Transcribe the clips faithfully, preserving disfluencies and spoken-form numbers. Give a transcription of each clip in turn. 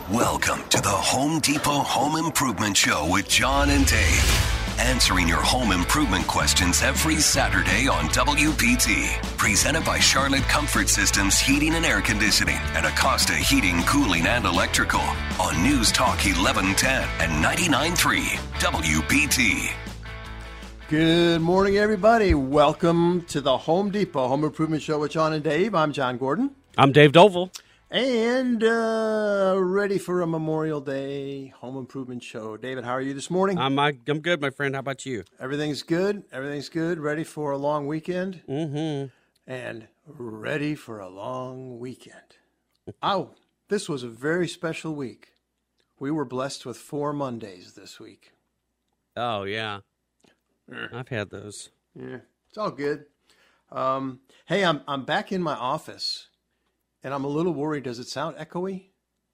Welcome to the Home Depot Home Improvement Show with John and Dave. Answering your home improvement questions every Saturday on W P T. Presented by Charlotte Comfort Systems Heating and Air Conditioning and Acosta Heating, Cooling, and Electrical. On News Talk eleven ten and ninety-nine point three W P T. Good morning, everybody. Welcome to the Home Depot Home Improvement Show with John and Dave. I'm John Gordon. I'm Dave Doval. And uh, ready for a Memorial Day Home Improvement Show. David, how are you this morning? I'm I'm good, my friend. How about you? Everything's good. Everything's good. Ready for a long weekend? Mm-hmm. And ready for a long weekend. Oh, this was a very special week. We were blessed with four Mondays this week. Oh, yeah. I've had those. Yeah, it's all good. Um, hey, I'm I'm back in my office. And I'm a little worried. Does it sound echoey?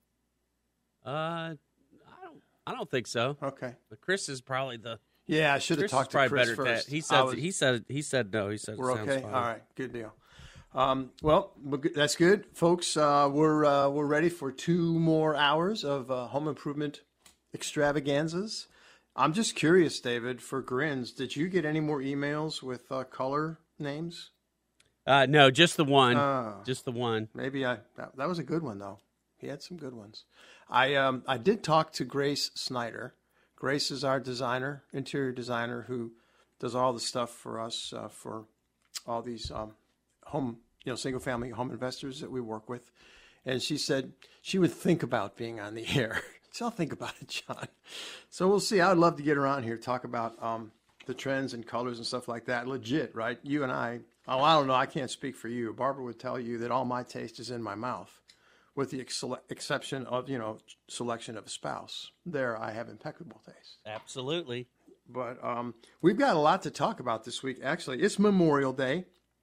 Uh, I don't. I don't think so. Okay. But Chris is probably the. Yeah, I should have Chris talked is to probably Chris better first. at that. He said. was, he said. He said no. He said we're it sounds okay. fine. All right. Good deal. Um, well, that's good, folks. Uh, we're uh, we're ready for two more hours of uh, home improvement extravaganzas. I'm just curious, David, for grins. Did you get any more emails with uh, color names? Uh, no, just the one. Uh, just the one. Maybe I. That, that was a good one, though. He had some good ones. I um I did talk to Grace Snyder. Grace is our designer, interior designer, who does all the stuff for us uh, for all these um, home, you know, single family home investors that we work with. And she said she would think about being on the air. So I'll think about it, John. So we'll see. I would love to get around here, talk about um, the trends and colors and stuff like that. Legit, right? You and I. Oh, I don't know. I can't speak for you. Barbara would tell you that all my taste is in my mouth, with the ex- exception of, you know, selection of a spouse. There, I have impeccable taste. Absolutely. But um, we've got a lot to talk about this week. Actually, it's Memorial Day,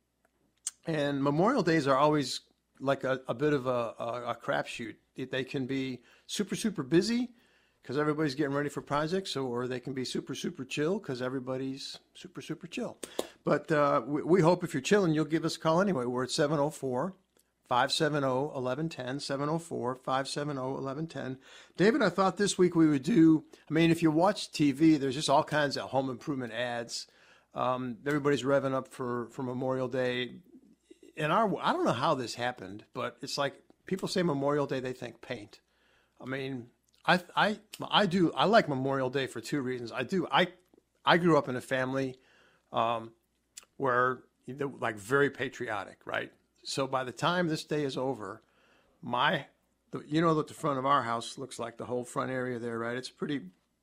and Memorial Days are always like a, a bit of a, a, a crapshoot. They can be super, super busy because everybody's getting ready for projects, or they can be super, super chill because everybody's super, super chill. But uh, we, we hope if you're chilling, you'll give us a call anyway. We're at seven oh four, five seven oh, one one one oh, seven oh four, five seven oh, one one one oh. David, I thought this week we would do, I mean, if you watch T V, there's just all kinds of home improvement ads. Um, everybody's revving up for, for Memorial Day. And our, I don't know how this happened, but it's like people say Memorial Day, they think paint. I mean, I I I do I like Memorial Day for two reasons. I do I I grew up in a family um, where they're like very patriotic, right? So by the time this day is over, my the, you know what the front of our house looks like, the whole front area there, right? It's pretty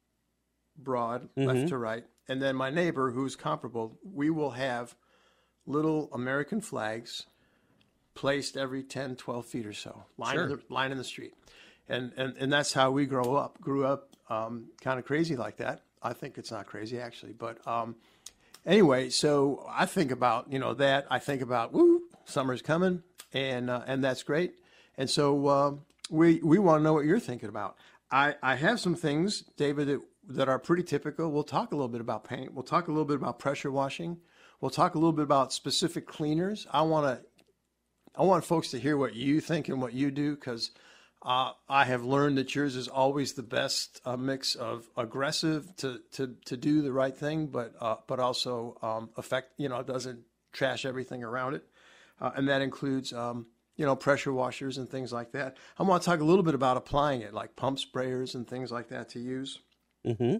broad, mm-hmm. left to right. And then my neighbor, who's comparable, we will have little American flags placed every ten, twelve feet or so, line, sure. in, the, line in the street. And, and and that's how we grow up, grew up um, kind of crazy like that. I think it's not crazy, actually. But um, anyway, so I think about, you know, that. I think about, woo, summer's coming, and uh, and that's great. And so uh, we we want to know what you're thinking about. I, I have some things, David, that, that are pretty typical. We'll talk a little bit about paint. We'll talk a little bit about pressure washing. We'll talk a little bit about specific cleaners. I want to I want folks to hear what you think and what you do, because Uh, I have learned that yours is always the best uh, mix of aggressive to, to, to do the right thing, but uh, but also um, affect, you know, it doesn't trash everything around it. Uh, and that includes, um, you know, pressure washers and things like that. I want to talk a little bit about applying it, like pump sprayers and things like that to use. Mm-hmm.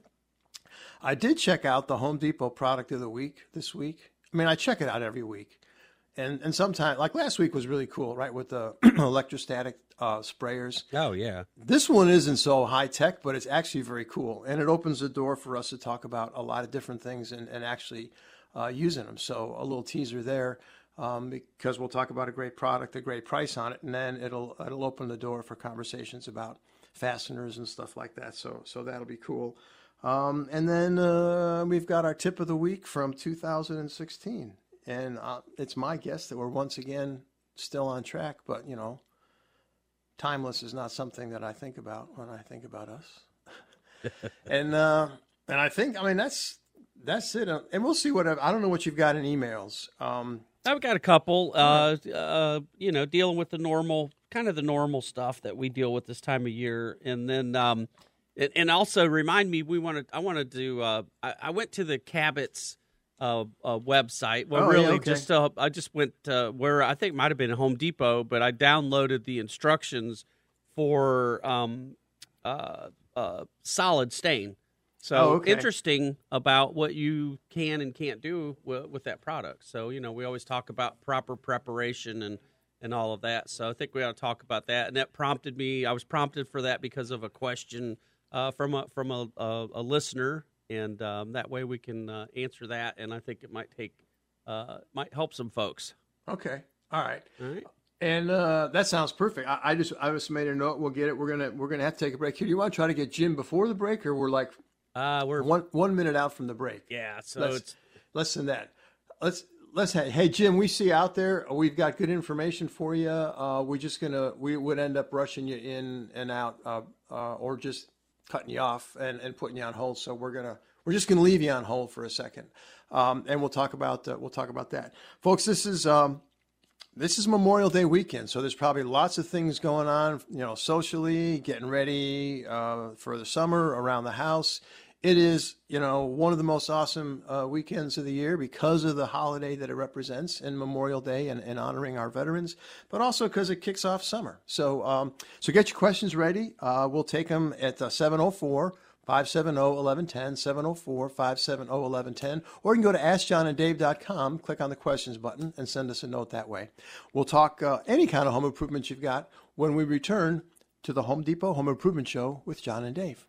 I did check out the Home Depot product of the week this week. I mean, I check it out every week. And and sometimes, like last week was really cool, right, with the electrostatic uh, sprayers. Oh, yeah. This one isn't so high-tech, but it's actually very cool. And it opens the door for us to talk about a lot of different things and, and actually uh, using them. So a little teaser there, um, because we'll talk about a great product, a great price on it, and then it'll it'll open the door for conversations about fasteners and stuff like that. So so that'll be cool. Um, and then uh, we've got our tip of the week from two thousand sixteen. And uh, it's my guess that we're once again still on track, but, you know, timeless is not something that I think about when I think about us. and uh, and I think, I mean, that's that's it. And we'll see what, I don't know what you've got in emails. Um, I've got a couple, uh, uh, you know, dealing with the normal kind of the normal stuff that we deal with this time of year. And then, um, and, and also remind me, we wanted, I wanted to, uh, I, I went to the Cabot's uh, uh, website. Well, Oh, really, yeah, okay. just uh, I just went uh, where I think it might have been Home Depot, but I downloaded the instructions for um, uh, uh, solid stain. So Oh, okay. interesting about what you can and can't do with, with that product. So, you know, we always talk about proper preparation and, and all of that. So I think we ought to talk about that. And that prompted me. I was prompted for that because of a question uh, from a from a, a, a listener, and um, that way we can uh, answer that. And I think it might take uh, might help some folks. Okay. All right. All right. And uh, that sounds perfect. I, I just I just made a note. We'll get it. We're gonna we're gonna have to take a break here. Do you want to try to get Jim before the break, or we're like Uh, we're one one minute out from the break? yeah. So Let's, it's less than that. Let's let's have, hey Jim, we see out there. We've got good information for you. Uh, we're just gonna we would end up rushing you in and out, uh, uh, or just cutting you off and, and putting you on hold. So we're gonna we're just gonna leave you on hold for a second, um, and we'll talk about uh, we'll talk about that, folks. This is. Um, This is Memorial Day weekend, so there's probably lots of things going on, you know, socially, getting ready uh, for the summer around the house. It is, you know, one of the most awesome uh, weekends of the year because of the holiday that it represents in Memorial Day and, and honoring our veterans, but also because it kicks off summer. So, um, so get your questions ready. Uh, we'll take them at uh, seven oh four, five seven oh, one one one zero, seven oh four, five seven oh, one one one zero, or you can go to ask john and dave dot com, click on the questions button, and send us a note that way. We'll talk uh, any kind of home improvements you've got when we return to the Home Depot Home Improvement Show with John and Dave.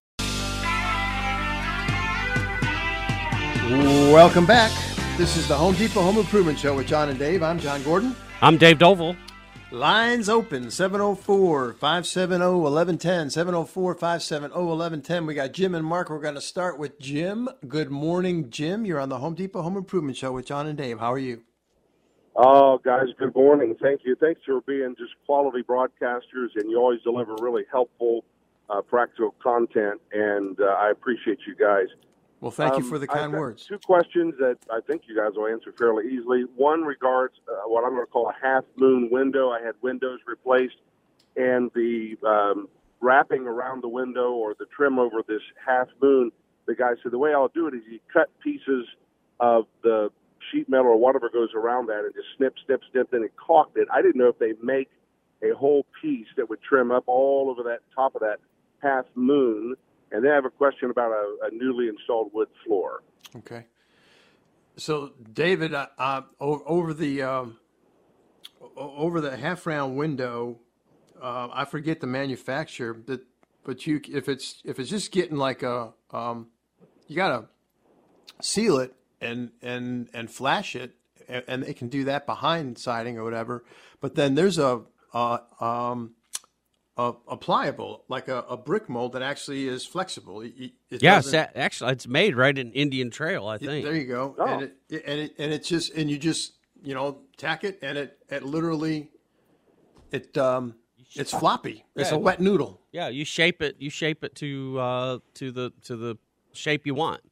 Welcome back. This is the Home Depot Home Improvement Show with John and Dave. I'm John Gordon. I'm Dave Dovell. Lines open, seven oh four, five seven oh, one one one zero, seven oh four, five seven oh, one one one zero. We got Jim and Mark. We're going to start with Jim. Good morning, Jim. You're on the Home Depot Home Improvement Show with John and Dave. How are you? Oh, guys, good morning. Thank you. Thanks for being just quality broadcasters, and you always deliver really helpful, uh, practical content, and uh, I appreciate you guys. Well, thank you Um, for the I've kind got words. Two questions that I think you guys will answer fairly easily. One regards uh, what I'm going to call a half-moon window. I had windows replaced, and the um, wrapping around the window or the trim over this half-moon, the guy said the way I'll do it is you cut pieces of the sheet metal or whatever goes around that and just snip, snip, snip, then it caulked it. I didn't know if they make a whole piece that would trim up all over that top of that half-moon. And then I have a question about a, a newly installed wood floor. Okay. So, David, uh, uh, over the um, over the half round window, uh, I forget the manufacturer, but but you if it's if it's just getting like a um, you gotta seal it and and and flash it, and, and they can do that behind siding or whatever. But then there's a uh, um, A, a pliable, like a, a brick mold that actually is flexible. It, it Yes, doesn't- actually, it's made right in Indian Trail, I think. There you go. Oh. And it and it and it just and you just you know tack it and it it literally it um it's floppy. It's Yeah. a wet noodle. Yeah, you shape it. You shape it to uh, to the to the shape you want.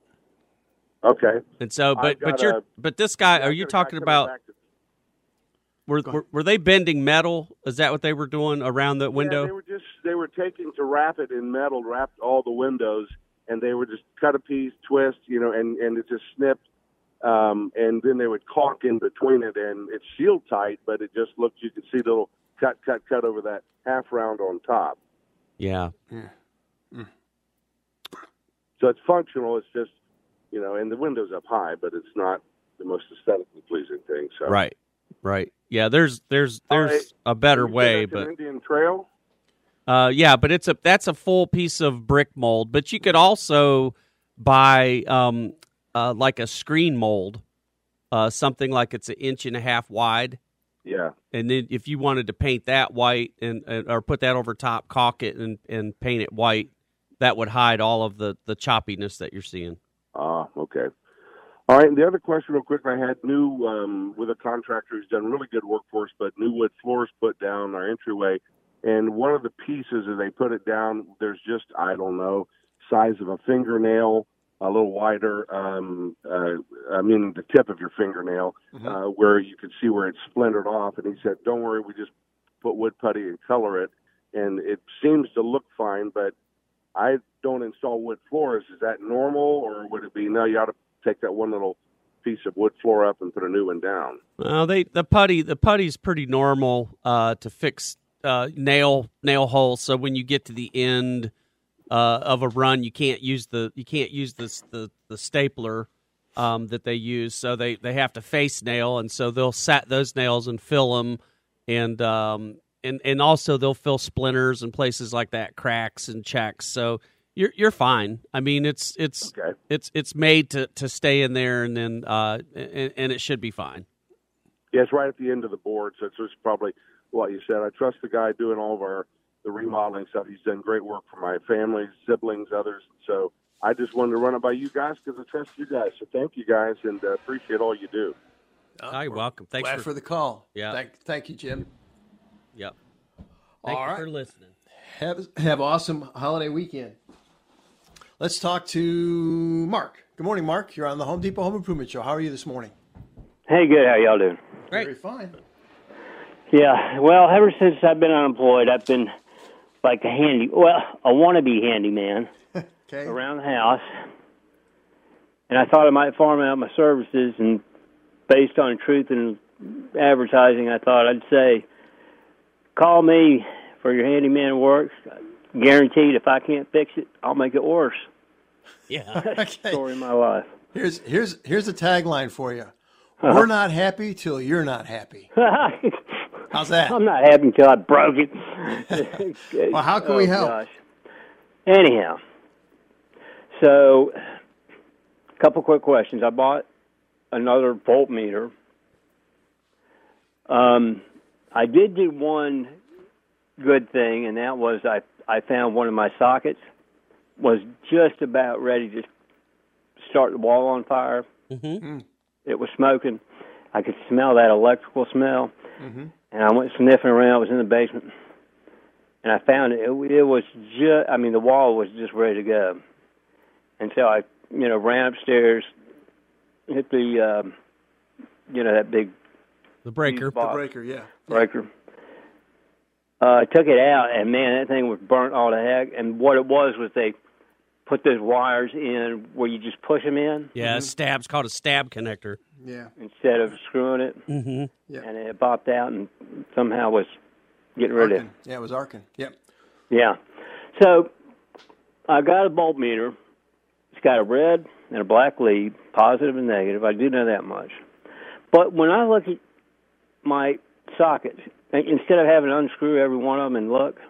Okay. And so, but I've got but you're a- but this guy, Yeah, are I've you got a guy talking coming about? back to- Were, were were they bending metal? Is that what they were doing around the window? Yeah, they were just they were taking to wrap it in metal, wrapped all the windows, and they would just cut a piece, twist, you know, and and it just snipped, um, and then they would caulk in between it, and it's sealed tight, but it just looked you could see the little cut, cut, cut over that half round on top. Yeah. So it's functional. It's just you know, and the window's up high, but it's not the most aesthetically pleasing thing. So Right. Right. Yeah. There's there's All there's right. a better You said way, that's an but Indian Trail. uh, yeah, but it's a that's a full piece of brick mold. But you could also buy um uh, like a screen mold, uh, something like it's an inch and a half wide. Yeah. And then if you wanted to paint that white and, and or put that over top, caulk it and, and paint it white, that would hide all of the, the choppiness that you're seeing. Ah, okay. All right, and the other question real quick, I had new, um, with a contractor who's done really good work for us, but new wood floors put down our entryway, and one of the pieces as they put it down, there's just, I don't know, size of a fingernail, a little wider, um, uh, I mean the tip of your fingernail, Mhm. uh, where you could see where it splintered off, and he said, don't worry, we just put wood putty and color it, and it seems to look fine, but I don't install wood floors. Is that normal, or would it be, no, you ought to take that one little piece of wood floor up and put a new one down? Well, they the putty the putty's pretty normal uh, to fix uh, nail nail holes. So when you get to the end uh, of a run, you can't use the you can't use this the the stapler um, that they use. So they, they have to face nail, and so they'll set those nails and fill them, and um and and also they'll fill splinters and places like that, cracks and checks. So You're you're fine. I mean, it's it's Okay. it's it's made to, to stay in there, and then uh, and, and it should be fine. Yeah, it's right at the end of the board, so it's just probably what you said. I trust the guy doing all of our the remodeling stuff. He's done great work for my family, siblings, others. So I just wanted to run it by you guys because I trust you guys. So thank you guys, and uh, appreciate all you do. Oh, you're welcome. Thanks Glad for, for the call. Yeah. Thank, thank you, Jim. Yep. Thank All you right. for listening. Have have an awesome holiday weekend. Let's talk to Mark. Good morning, Mark. You're on the Home Depot Home Improvement Show. How are you this morning? Hey, good. How y'all doing? Great. Very fine. Yeah. Well, ever since I've been unemployed, I've been like a handy, well, a wannabe handyman Okay. around the house. And I thought I might farm out my services, and based on truth and advertising, I thought I'd say, call me for your handyman work. Guaranteed, if I can't fix it, I'll make it worse. Yeah. Okay. Story of my life. Here's here's here's a tagline for you. We're not happy till you're not happy. How's that? I'm not happy until I broke it. Well, how can we Oh, help? Gosh. Anyhow, so a couple quick questions. I bought another voltmeter. Um, I did do one good thing, and that was I I found one of my sockets was just about ready to start the wall on fire. Mm-hmm. It was smoking. I could smell that electrical smell, Mm-hmm. and I went sniffing around. I was in the basement, and I found it. It, it was just, I mean, the wall was just ready to go. And so I, you know, ran upstairs, hit the, um, you know, that big The breaker. fuse box The breaker, yeah. breaker. Uh, I took it out, and man, that thing was burnt all to heck. And what it was was they put those wires in where you just push them in Yeah, stab's called a stab connector. Yeah. instead of screwing it, Mm-hmm. Yeah. and it popped out and somehow was getting rid of it. Arkin. Yeah, it was Arkin. Yep. Yeah. So I got a voltmeter. It's got a red and a black lead, positive and negative. I do know that much. But when I look at my sockets, instead of having to unscrew every one of them and look,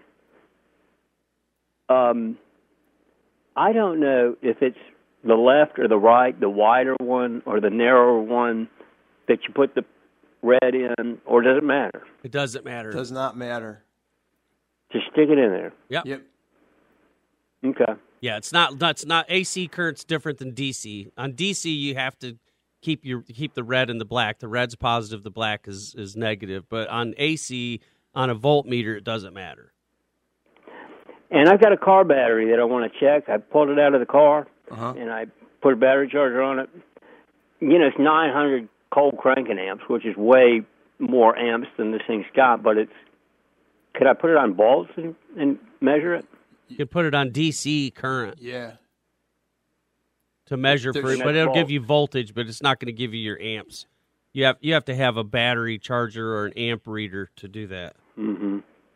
um, I don't know if it's the left or the right, the wider one or the narrower one that you put the red in, or does it matter? It doesn't matter. Does not matter. Just stick it in there. Yep. Yep. Okay. Yeah, it's not. That's not A C current's different than D C. On D C, you have to keep your keep the red and the black. The red's positive, the black is is negative. But on A C, on a voltmeter, it doesn't matter. And I've got a car battery that I want to check. I pulled it out of the car, Uh-huh. and I put a battery charger on it. You know, it's nine hundred cold cranking amps, which is way more amps than this thing's got, but it's... Could I put it on volts and, and measure it? You can put it on D C current Yeah. to measure for There's- it, but it'll Volt. give you voltage, but it's not going to give you your amps. You have you have to have a battery charger or an amp reader to do that. Mm-hmm.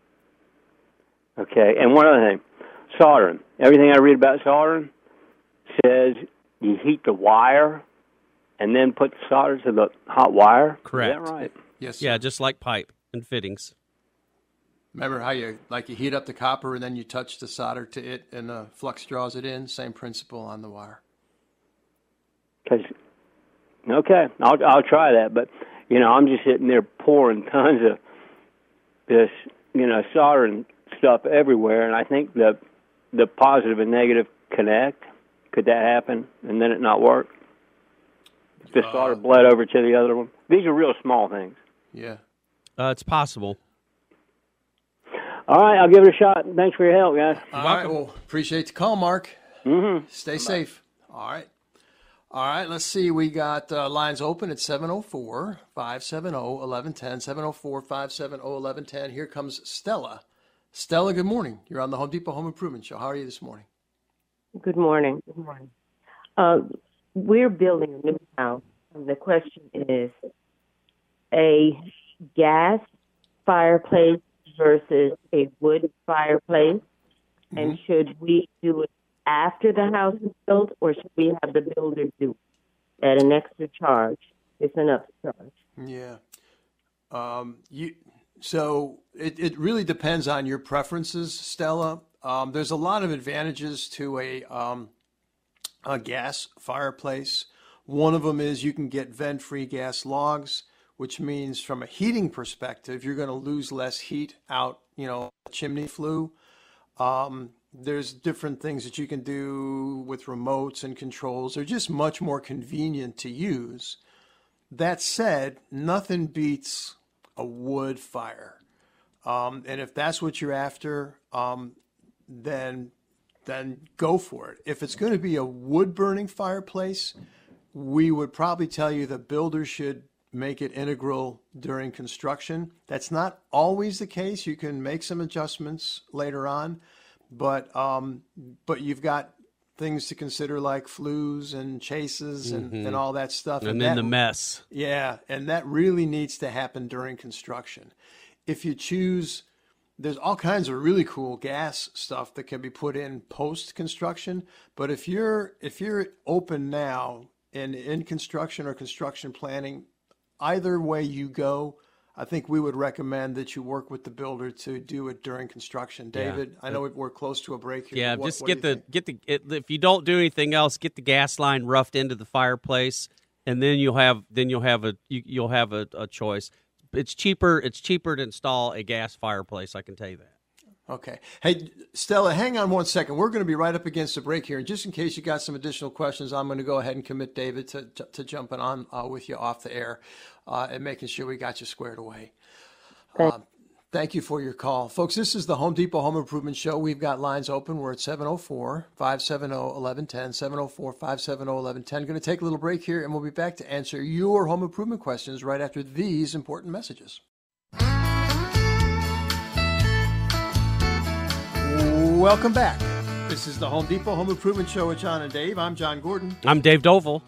Okay, and one other thing. Soldering. Everything I read about soldering says you heat the wire and then put the solder to the hot wire. Correct. Is that right? Yes. Sir. Yeah, just like pipe and fittings. Remember how you like you heat up the copper and then you touch the solder to it and the flux draws it in? Same principle on the wire. 'Cause, okay, I'll I'll try that. But you know, I'm just sitting there pouring tons of this, you know, soldering stuff everywhere, and I think the the positive and negative connect. Could that happen, and then it not work? If the Uh, solder bled over to the other one. These are real small things. Yeah. Uh, it's possible. All right, I'll give it a shot. Thanks for your help, guys. All right. Well, appreciate the call, Mark. Mm-hmm. Stay safe. All right. All right, let's see. We got uh, lines open at seven oh four, five seven oh, eleven ten, seven oh four, five seven oh, eleven ten. Here comes Stella. Stella, good morning. You're on the Home Depot Home Improvement Show. How are you this morning? Good morning. Good morning. Uh, we're building a new house, and the question is a gas fireplace versus a wood fireplace, mm-hmm. and should we do it after the house is built, or should we have the builder do it at an extra charge? It's an upcharge. Yeah. Um, you. So it, it really depends on your preferences, Stella. Um, there's a lot of advantages to a, um, a gas fireplace. One of them is you can get vent-free gas logs, which means from a heating perspective, you're going to lose less heat out, you know, chimney flue. Um, There's different things that you can do with remotes and controls. They're just much more convenient to use. That said, nothing beats a wood fire. Um, and if that's what you're after, um, then then go for it. If it's going to be a wood-burning fireplace, we would probably tell you the builder should make it integral during construction. That's not always the case. You can make some adjustments later on. But um, but you've got things to consider like flues and chases and, mm-hmm. and all that stuff. And, and then that, the mess. Yeah, and that really needs to happen during construction. If you choose, there's all kinds of really cool gas stuff that can be put in post-construction. But if you're if you're open now and in construction or construction planning, either way you go, I think we would recommend that you work with the builder to do it during construction. David, yeah. I know we're close to a break here. Yeah, what, just what get the think? get the it, if you don't do anything else, get the gas line roughed into the fireplace, and then you'll have then you'll have a you, you'll have a, a choice. It's cheaper. It's cheaper to install a gas fireplace. I can tell you that. Okay. Hey, Stella, hang on one second. We're going to be right up against the break here. And just in case you got some additional questions, I'm going to go ahead and commit David to, to, to jumping on uh, with you off the air uh, and making sure we got you squared away. Uh, thank you for your call. Folks, this is the Home Depot Home Improvement Show. We've got lines open. We're at seven oh four, five seven oh, eleven ten, seven oh four, five seven oh, eleven ten. Going to take a little break here, and we'll be back to answer your home improvement questions right after these important messages. Welcome back. This is the Home Depot Home Improvement Show with John and Dave. I'm John Gordon. I'm Dave Doval.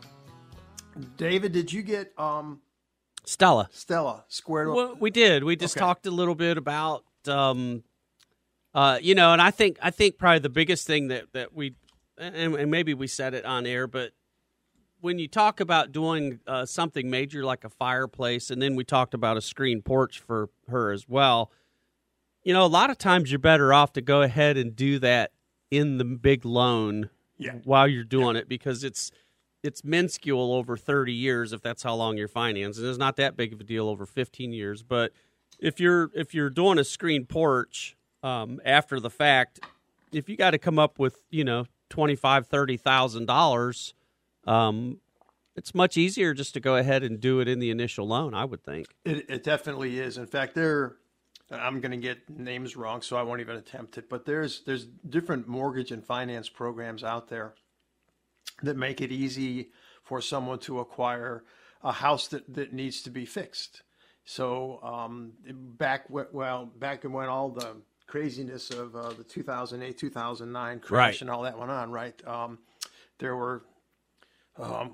David, did you get um, Stella? Stella squared up? Well, we did. We just Okay. talked a little bit about, um, uh, you know, and I think I think probably the biggest thing that that we, and, and maybe we said it on air, but when you talk about doing uh, something major like a fireplace, and then we talked about a screen porch for her as well. You know, a lot of times you're better off to go ahead and do that in the big loan Yeah. while you're doing it, because it's it's minuscule over thirty years if that's how long you're financing. It's not that big of a deal over fifteen years. But if you're if you're doing a screen porch um, after the fact, if you got to come up with, you know, twenty-five thousand dollars, thirty thousand dollars, um, it's much easier just to go ahead and do it in the initial loan, I would think. It, it definitely is. In fact, there, I'm going to get names wrong, so I won't even attempt it. But there's there's different mortgage and finance programs out there that make it easy for someone to acquire a house that, that needs to be fixed. So um, back well back when all the craziness of uh, the two thousand eight, two thousand nine crash Right. and all that went on, right? Um, there were. Um,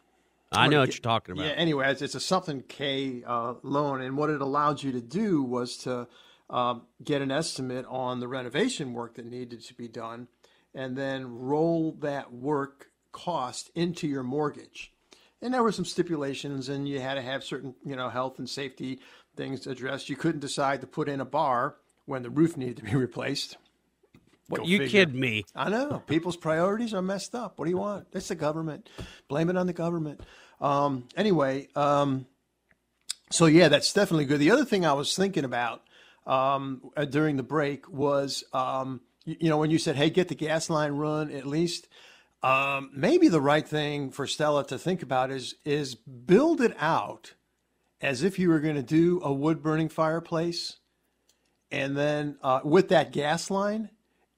I know what get- you're talking about. Yeah, anyway, it's, it's a something K uh, loan, and what it allowed you to do was to um, get an estimate on the renovation work that needed to be done, and then roll that work cost into your mortgage. And there were some stipulations, and you had to have certain, you know, health and safety things addressed. You couldn't decide to put in a bar when the roof needed to be replaced. What, Go you figure. kidding me? I know. People's priorities are messed up. What do you want? It's the government. Blame it on the government. Um, anyway, um, so yeah, that's definitely good. The other thing I was thinking about um, uh, during the break was, um, you, you know, when you said, hey, get the gas line run at least, um, maybe the right thing for Stella to think about is is build it out as if you were going to do a wood-burning fireplace, and then uh, with that gas line,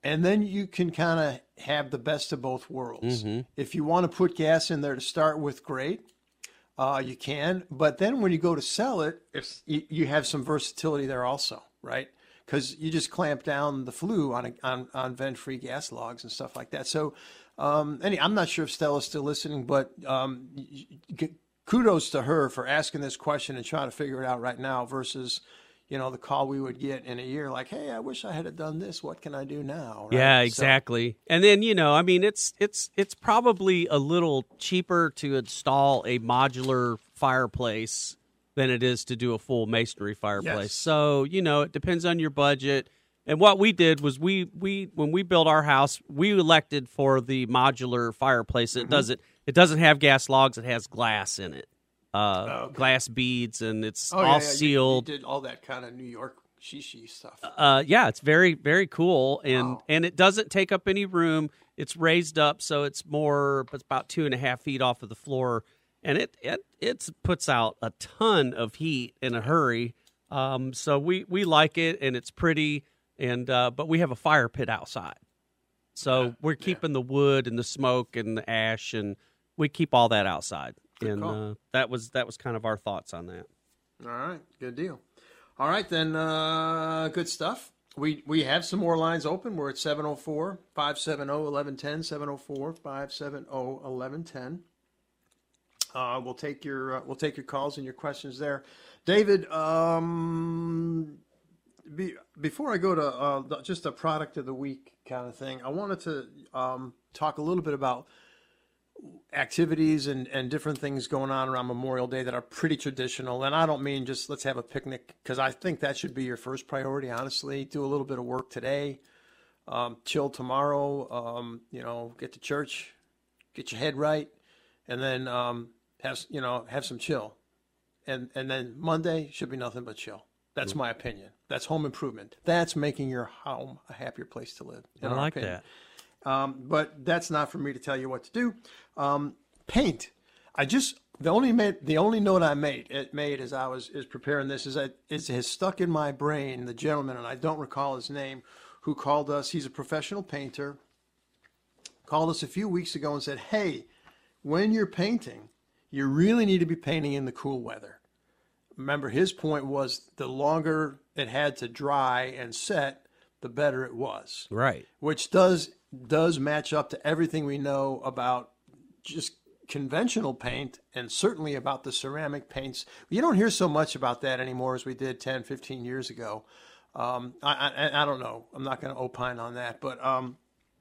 and then you can kind of have the best of both worlds. Mm-hmm. If you want to put gas in there to start with, great. Uh, you can, but then when you go to sell it, if you, you have some versatility there also, right? Because you just clamp down the flue on a, on on vent-free gas logs and stuff like that. So, um, any, I'm not sure if Stella's still listening, but um, kudos to her for asking this question and trying to figure it out right now versus, you know, the call we would get in a year like, hey, I wish I had done this. What can I do now? Right? Yeah, exactly. So, and then, you know, I mean, it's it's it's probably a little cheaper to install a modular fireplace than it is to do a full masonry fireplace. Yes. So, you know, it depends on your budget. And what we did was we we when we built our house, we elected for the modular fireplace. It mm-hmm. doesn't it doesn't have gas logs, it has glass in it. Uh, oh, okay. Glass beads, and it's oh, all yeah, yeah. sealed. You, you did all that kind of New York shishi stuff. Uh, yeah, it's very, very cool, and wow. and it doesn't take up any room. It's raised up, so it's more. It's about two and a half feet off of the floor, and it it it puts out a ton of heat in a hurry. Um, so we, we like it, and it's pretty, and uh, but we have a fire pit outside, so yeah, we're keeping yeah. the wood and the smoke and the ash, and we keep all that outside. Good and uh, that was that was kind of our thoughts on that. All right, good deal. All right, then, uh, good stuff. We we have some more lines open. We're at seven oh four, five seven oh, one one one oh, seven oh four, five seven oh, one one one oh. Uh, we'll take your uh, we'll take your calls and your questions there. David, um, be, before I go to uh, just a product of the week kind of thing, I wanted to um, talk a little bit about activities and, and different things going on around Memorial Day that are pretty traditional. And I don't mean just let's have a picnic, because I think that should be your first priority, honestly. Do a little bit of work today, um, chill tomorrow, um, you know, get to church, get your head right, and then um, have, you know, have some chill. And, and then Monday should be nothing but chill. That's mm-hmm. my opinion. That's home improvement. That's making your home a happier place to live. I like opinion. that. Um, but that's not for me to tell you what to do. Um, paint. I just the only made, the only note I made it made as I was is preparing this is that it has stuck in my brain. The gentleman, and I don't recall his name, who called us. He's a professional painter. Called us a few weeks ago and said, "Hey, when you're painting, you really need to be painting in the cool weather." Remember, his point was the longer it had to dry and set, the better it was. Right. Which does. does match up to everything we know about just conventional paint and certainly about the ceramic paints. You don't hear so much about that anymore as we did ten, fifteen years ago. Um, I, I, I don't know. I'm not going to opine on that. But um,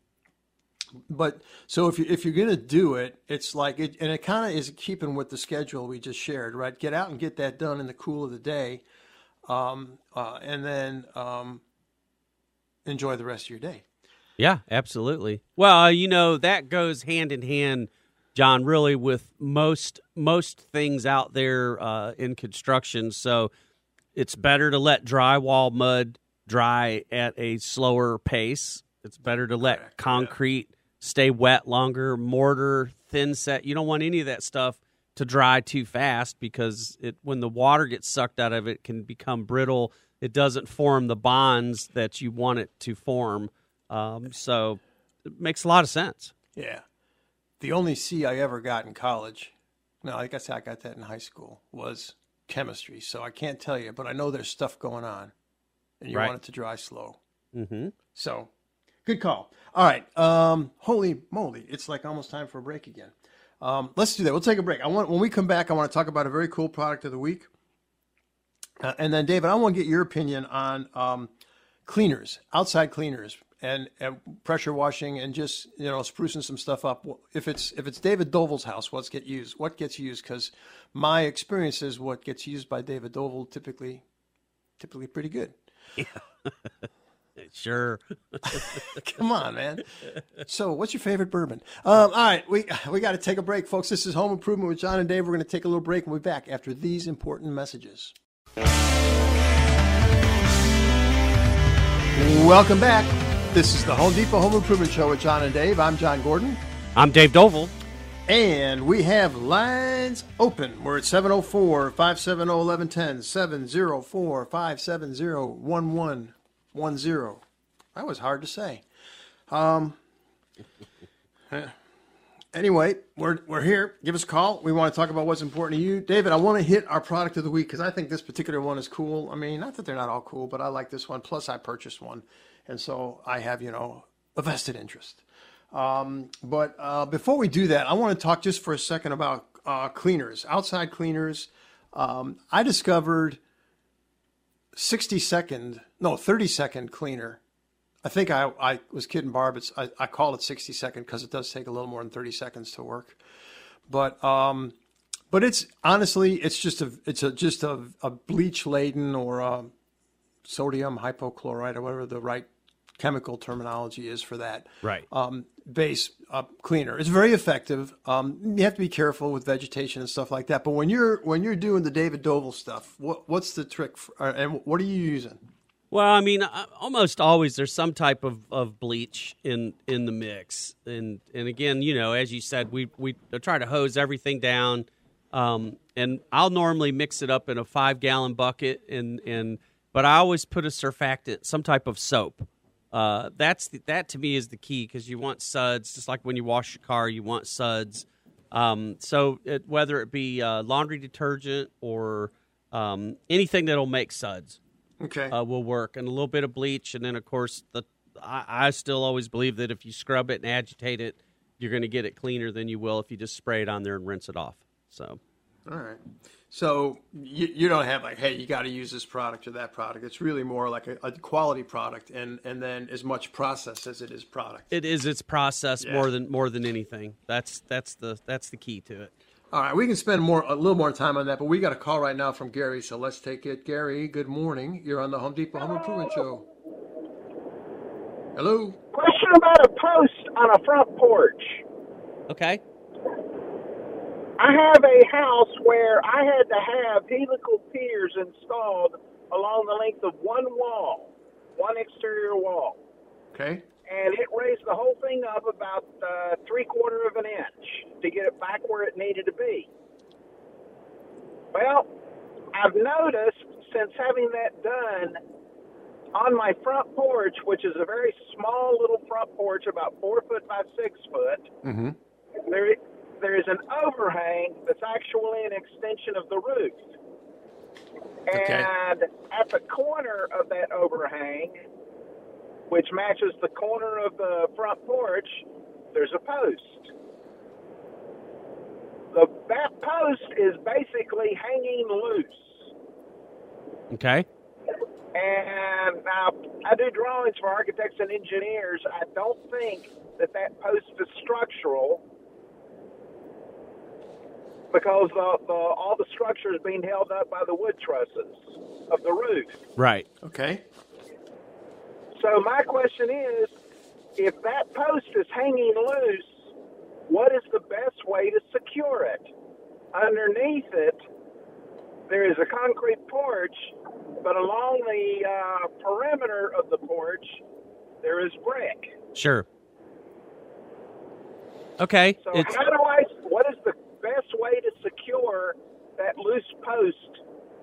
but so if, you, if you're going to do it, it's like, it, and it kind of is keeping with the schedule we just shared, right? Get out and get that done in the cool of the day, um, uh, and then um, enjoy the rest of your day. Yeah, absolutely. Well, you know, that goes hand in hand, John, really with most most things out there uh, in construction. So it's better to let drywall mud dry at a slower pace. It's better to let Correct. concrete yeah. stay wet longer, mortar, thin set. You don't want any of that stuff to dry too fast, because it when the water gets sucked out of it, it can become brittle. It doesn't form the bonds that you want it to form. Um, so it makes a lot of sense. Yeah. The only C I ever got in college, no, I guess I got that in high school, was chemistry. So I can't tell you, but I know there's stuff going on, and you right. want it to dry slow. Mm-hmm. So good call. All right. Um, holy moly. It's like almost time for a break again. Um, let's do that. We'll take a break. I want, when we come back, I want to talk about a very cool product of the week. Uh, and then David, I want to get your opinion on, um, cleaners, outside cleaners. And, and pressure washing and just, you know, sprucing some stuff up. If it's if it's David Doval's house, what's get used? What gets used? Because my experience is what gets used by David Doval typically, typically pretty good. Yeah. Sure. Come on, man. So, what's your favorite bourbon? Um, all right, we we got to take a break, folks. This is Home Improvement with John and Dave. We're going to take a little break, and we'll be back after these important messages. Welcome back. This is the Home Depot Home Improvement Show with John and Dave. I'm John Gordon. I'm Dave Doval. And we have lines open. We're at seven oh four, five seven oh, one one one oh, seven oh four, five seven oh, one one one oh. That was hard to say. Um, anyway, we're we're here. Give us a call. We want to talk about what's important to you. David, I want to hit our product of the week because I think this particular one is cool. I mean, not that they're not all cool, but I like this one. Plus, I purchased one. And so I have, you know, a vested interest. Um, but uh, before we do that, I want to talk just for a second about uh, cleaners, outside cleaners. Um, I discovered sixty second, no, thirty second cleaner. I think I, I was kidding Barb. It's, I, I call it sixty second because it does take a little more than thirty seconds to work. But um, but it's honestly, it's just a it's a just a, a bleach laden or a sodium hypochlorite or whatever the right chemical terminology is for that. Right. Um, base uh, cleaner. It's very effective. Um, you have to be careful with vegetation and stuff like that. But when you're when you're doing the David Doval stuff, what what's the trick for, uh, and what are you using? Well, I mean, almost always there's some type of, of bleach in, in the mix, and and again, you know, as you said, we we try to hose everything down, um, and I'll normally mix it up in a five gallon bucket, and, and but I always put a surfactant, some type of soap. Uh, that's the, that to me is the key because you want suds, just like when you wash your car, you want suds. Um, so it, whether it be uh, laundry detergent or um, anything that'll make suds. Okay. Uh, will work, and a little bit of bleach, and then of course the I, I still always believe that if you scrub it and agitate it, you're going to get it cleaner than you will if you just spray it on there and rinse it off. So, all right. So you, you don't have like, hey, you got to use this product or that product. It's really more like a, a quality product, and, and then as much process as it is product. It is its process yeah. more than more than anything. That's that's the that's the key to it. All right, we can spend more a little more time on that, but we got a call right now from Gary, so let's take it. Gary, good morning. You're on the Home Depot Home Improvement Show. Hello. Question about a post on a front porch. Okay. I have a house where I had to have helical piers installed along the length of one wall, one exterior wall. Okay. And it raised the whole thing up about uh, three quarter of an inch to get it back where it needed to be. Well, I've noticed since having that done on my front porch, which is a very small little front porch, about four foot by six foot, mm-hmm. there there is an overhang that's actually an extension of the roof. Okay. And at the corner of that overhang, which matches the corner of the front porch, there's a post. The, that post is basically hanging loose. Okay. And now, I do drawings for architects and engineers. I don't think that that post is structural because the, the, all the structure is being held up by the wood trusses of the roof. Right. Okay. So my question is, if that post is hanging loose, what is the best way to secure it? Underneath it, there is a concrete porch, but along the uh, perimeter of the porch, there is brick. Sure. Okay. So it's... how do I, what is the best way to secure that loose post?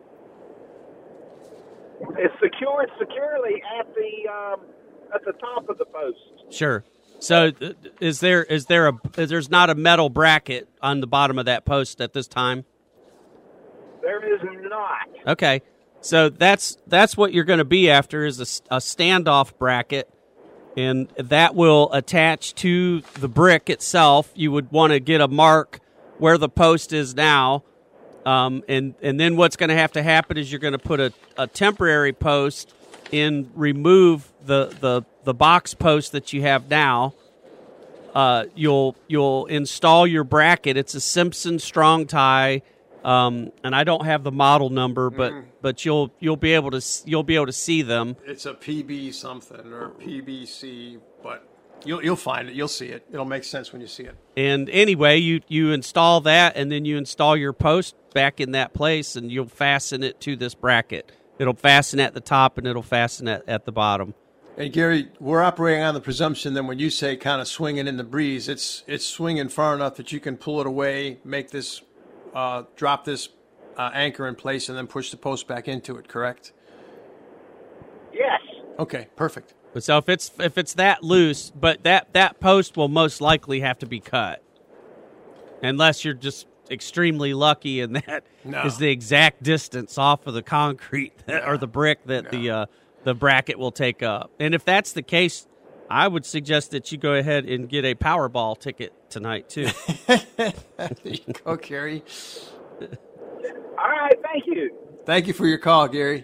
It's secured securely at the um, at the top of the post. Sure. So, is there is there a is there's not a metal bracket on the bottom of that post at this time? There is not. Okay. So that's that's what you're going to be after is a, a standoff bracket, and that will attach to the brick itself. You would want to get a mark where the post is now. Um, and, and then what's going to have to happen is you're going to put a, a temporary post in, remove the, the, the box post that you have now. Uh, you'll you'll install your bracket. It's a Simpson strong tie, um, and I don't have the model number, but mm. but you'll you'll be able to you'll be able to see them. It's a P B something or P B C, but You'll you'll find it. You'll see it. It'll make sense when you see it. And anyway, you, you install that, and then you install your post back in that place, and you'll fasten it to this bracket. It'll fasten at the top, and it'll fasten at, at the bottom. And Gary, we're operating on the presumption that when you say kind of swinging in the breeze, it's it's swinging far enough that you can pull it away, make this, uh, drop this uh, anchor in place, and then push the post back into it. Correct? Yes. Okay. Perfect. So if it's if it's that loose, but that, that post will most likely have to be cut, unless you're just extremely lucky and that no. is the exact distance off of the concrete that, or the brick that no. the uh, the bracket will take up. And if that's the case, I would suggest that you go ahead and get a Powerball ticket tonight too. There you go, Gary. All right, thank you. Thank you for your call, Gary.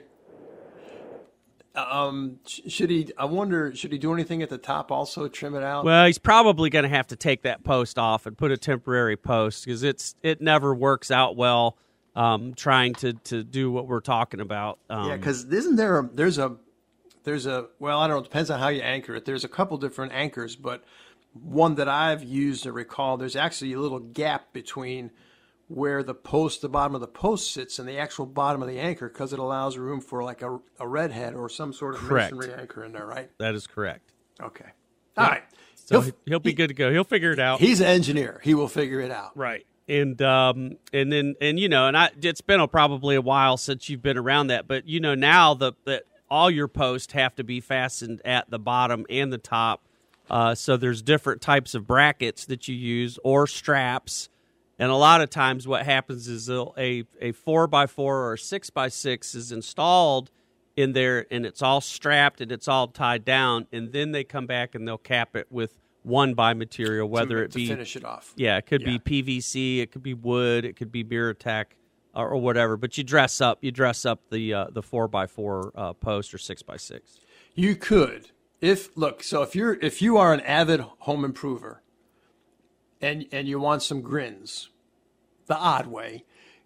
Um, should he? I wonder. Should he do anything at the top? Also, trim it out. Well, he's probably going to have to take that post off and put a temporary post because it's it never works out well. Um, trying to, to do what we're talking about. Um, yeah, because isn't there? A, there's a there's a well, I don't know. It depends on how you anchor it. There's a couple different anchors, but one that I've used to recall, there's actually a little gap between where the post, the bottom of the post sits, and the actual bottom of the anchor, because it allows room for like a, a red head or some sort of correct. masonry anchor in there, right? That is correct. Okay. All yeah. right. So he'll, he'll be he, good to go. He'll figure it out. He's an engineer. He will figure it out. Right. And um and then and you know and I it's been a, probably a while since you've been around that, but you know now the that all your posts have to be fastened at the bottom and the top. Uh, so there's different types of brackets that you use or straps. And a lot of times what happens is a a four by four or a six by six is installed in there, and it's all strapped and it's all tied down, and then they come back and they'll cap it with one by material, whether to, it to be finish it off. Yeah, it could yeah. be P V C, it could be wood, it could be Buratech, or, or whatever. But you dress up, you dress up the uh, the four by four uh, post or six by six. You could, if look. So if you're if you are an avid home improver, and and you want some grins, the odd way,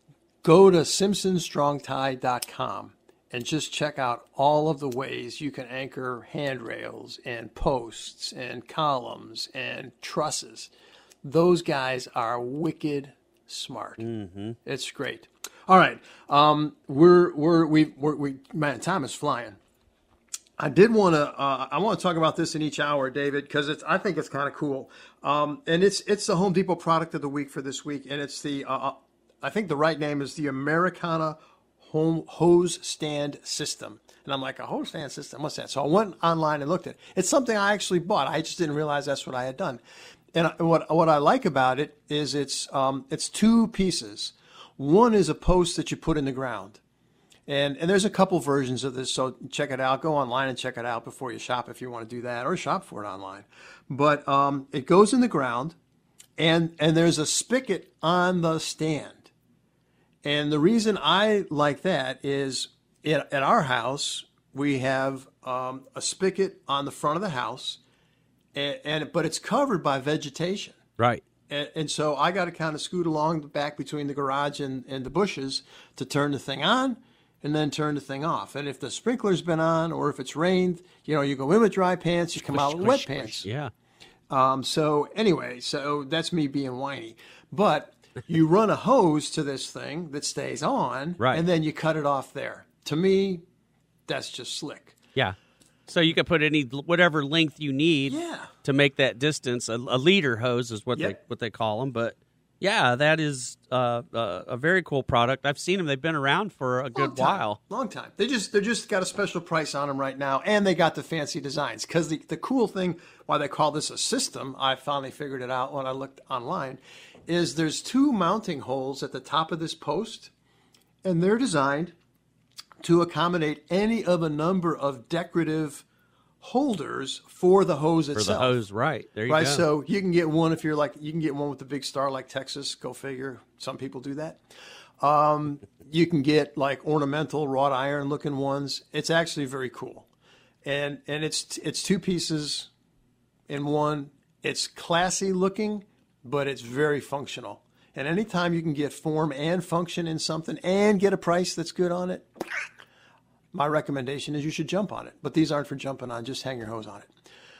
go to Simpson Strong Tie dot com and just check out all of the ways you can anchor handrails and posts and columns and trusses. Those guys are wicked smart. Mm-hmm. It's great. All right, um, we're we're we we're, we man, time is flying. I did want to uh, I want to talk about this in each hour, David, because it's I think it's kind of cool. Um, and it's it's the Home Depot product of the week for this week, and it's the uh, I think the right name is the Americana Home Hose Stand System. And I'm like, a hose stand system? What's that? So I went online and looked at it. It's something I actually bought. I just didn't realize that's what I had done. And what what I like about it is it's um, it's two pieces. One is a post that you put in the ground. And and there's a couple versions of this, so check it out. Go online and check it out before you shop if you want to do that, or shop for it online. But um, it goes in the ground, and and there's a spigot on the stand. And the reason I like that is at, at our house, we have um, a spigot on the front of the house, and, and but it's covered by vegetation. Right. And, and so I got to kind of scoot along the back between the garage and, and the bushes to turn the thing on and then turn the thing off. And if the sprinkler's been on or if it's rained, you know, you go in with dry pants, you come squish, out with squish, wet squish. pants. Yeah. Um, so anyway, so that's me being whiny. But you run a hose to this thing that stays on, right, and then you cut it off there. To me, that's just slick. Yeah. So you can put any whatever length you need yeah. to make that distance. A, a leader hose is what yep. they what they call them. But yeah, that is uh, uh, a very cool product. I've seen them; they've been around for a good Long time. while. Long time. They just they just got a special price on them right now, and they got the fancy designs. Because the the cool thing, why they call this a system, I finally figured it out when I looked online, is there's two mounting holes at the top of this post, and they're designed to accommodate any of a number of decorative holders for the hose For itself. the hose, right. There you right, go. so you can get one if you're like, you can get one with the big star like Texas, go figure. Some people do that. Um, you can get like ornamental wrought iron looking ones. It's actually very cool. And and it's it's two pieces in one. It's classy looking, but it's very functional. And anytime you can get form and function in something and get a price that's good on it, my recommendation is you should jump on it. But these aren't for jumping on. Just hang your hose on it.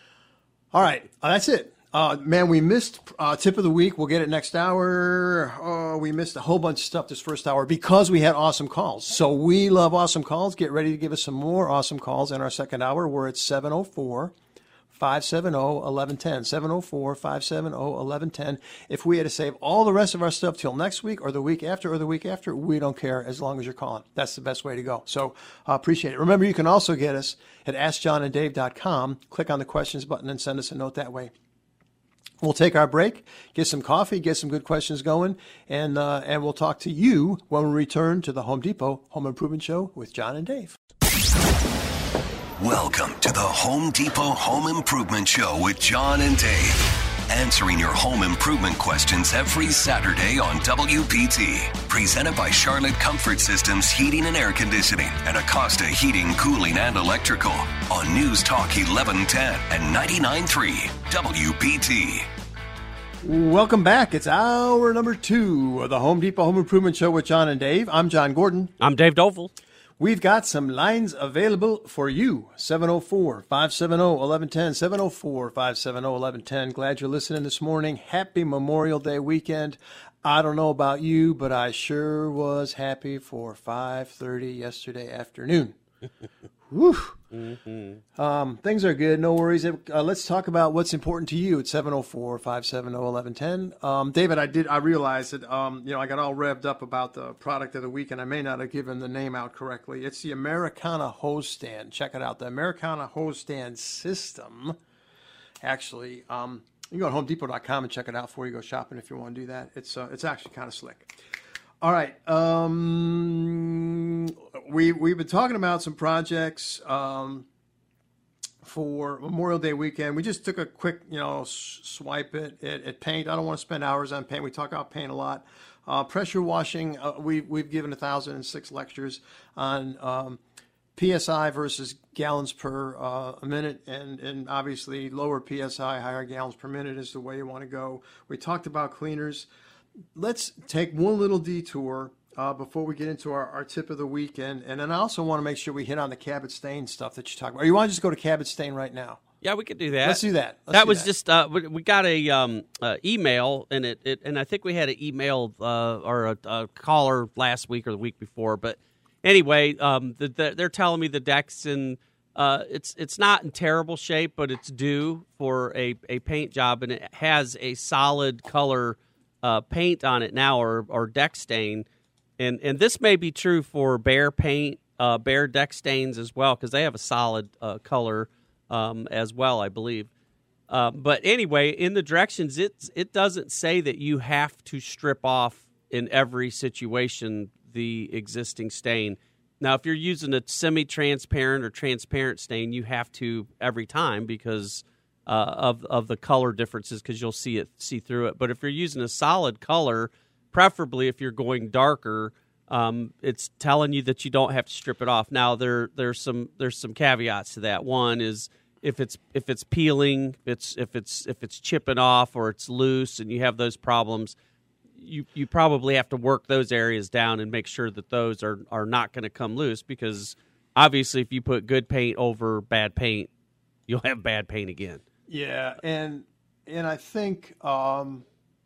All right. Uh, that's it. Uh, man, we missed uh, tip of the week. We'll get it next hour. Oh, we missed a whole bunch of stuff this first hour because we had awesome calls. So we love awesome calls. Get ready to give us some more awesome calls in our second hour. We're at seven oh four, five seven zero, one one one zero, seven oh four, five seven zero, one one one zero. If we had to save all the rest of our stuff till next week or the week after or the week after, we don't care as long as you're calling. That's the best way to go. So I uh, appreciate it. Remember, you can also get us at ask john and dave dot com. Click on the questions button and send us a note that way. We'll take our break, get some coffee, get some good questions going, and uh, and we'll talk to you when we return to the Home Depot Home Improvement Show with John and Dave. Welcome to the Home Depot Home Improvement Show with John and Dave. Answering your home improvement questions every Saturday on W P T. Presented by Charlotte Comfort Systems Heating and Air Conditioning and Acosta Heating, Cooling, and Electrical on News Talk eleven ten and ninety-nine point three W P T. Welcome back. It's hour number two of the Home Depot Home Improvement Show with John and Dave. I'm John Gordon. I'm Dave Doval. We've got some lines available for you. seven oh four, five seven zero, one one one zero, seven oh four, five seven zero, one one one zero. Glad you're listening this morning. Happy Memorial Day weekend. I don't know about you, but I sure was happy for five thirty yesterday afternoon. Whew. Mm-hmm. Um, things are good. No worries. Uh, let's talk about what's important to you at seven oh four, five seven zero, one one one zero. Um, David, I did. I realized that, um, you know, I got all revved up about the product of the week, and I may not have given the name out correctly. It's the Americana Hose Stand. Check it out. The Americana Hose Stand System. Actually, um, you can go to home depot dot com and check it out before you go shopping if you want to do that. It's uh, it's actually kind of slick. All right. Um, we, we've been talking about some projects um, for Memorial Day weekend. We just took a quick, you know, s- swipe at, at, at paint. I don't want to spend hours on paint. We talk about paint a lot. Uh, pressure washing, uh, we, we've given one thousand six lectures on um, P S I versus gallons per uh, a minute. And, and obviously lower P S I, higher gallons per minute is the way you want to go. We talked about cleaners. Let's take one little detour uh, before we get into our, our tip of the weekend. And then I also want to make sure we hit on the Cabot Stain stuff that you talked about. Or you want to just go to Cabot Stain right now? Yeah, we could do that. Let's do that. Let's that do was that. just, uh, we, we got a um, uh, email, and it, it and I think we had an email uh, or a, a caller last week or the week before. But anyway, um, the, the, they're telling me the deck's in, uh, it's it's not in terrible shape, but it's due for a, a paint job, and it has a solid color Uh, paint on it now, or or deck stain, and and this may be true for Behr paint, uh, Behr deck stains as well, because they have a solid uh, color um, as well, I believe. Uh, but anyway, in the directions, it it doesn't say that you have to strip off in every situation the existing stain. Now, if you're using a semi-transparent or transparent stain, you have to every time because Uh, of of the color differences, because you'll see it see through it. But if you're using a solid color, preferably if you're going darker, um, it's telling you that you don't have to strip it off. Now there there's some there's some caveats to that. One is if it's if it's peeling, if it's if it's if it's chipping off or it's loose, and you have those problems, you you probably have to work those areas down and make sure that those are are not going to come loose, because obviously if you put good paint over bad paint, you'll have bad paint again. Yeah, and and I think um,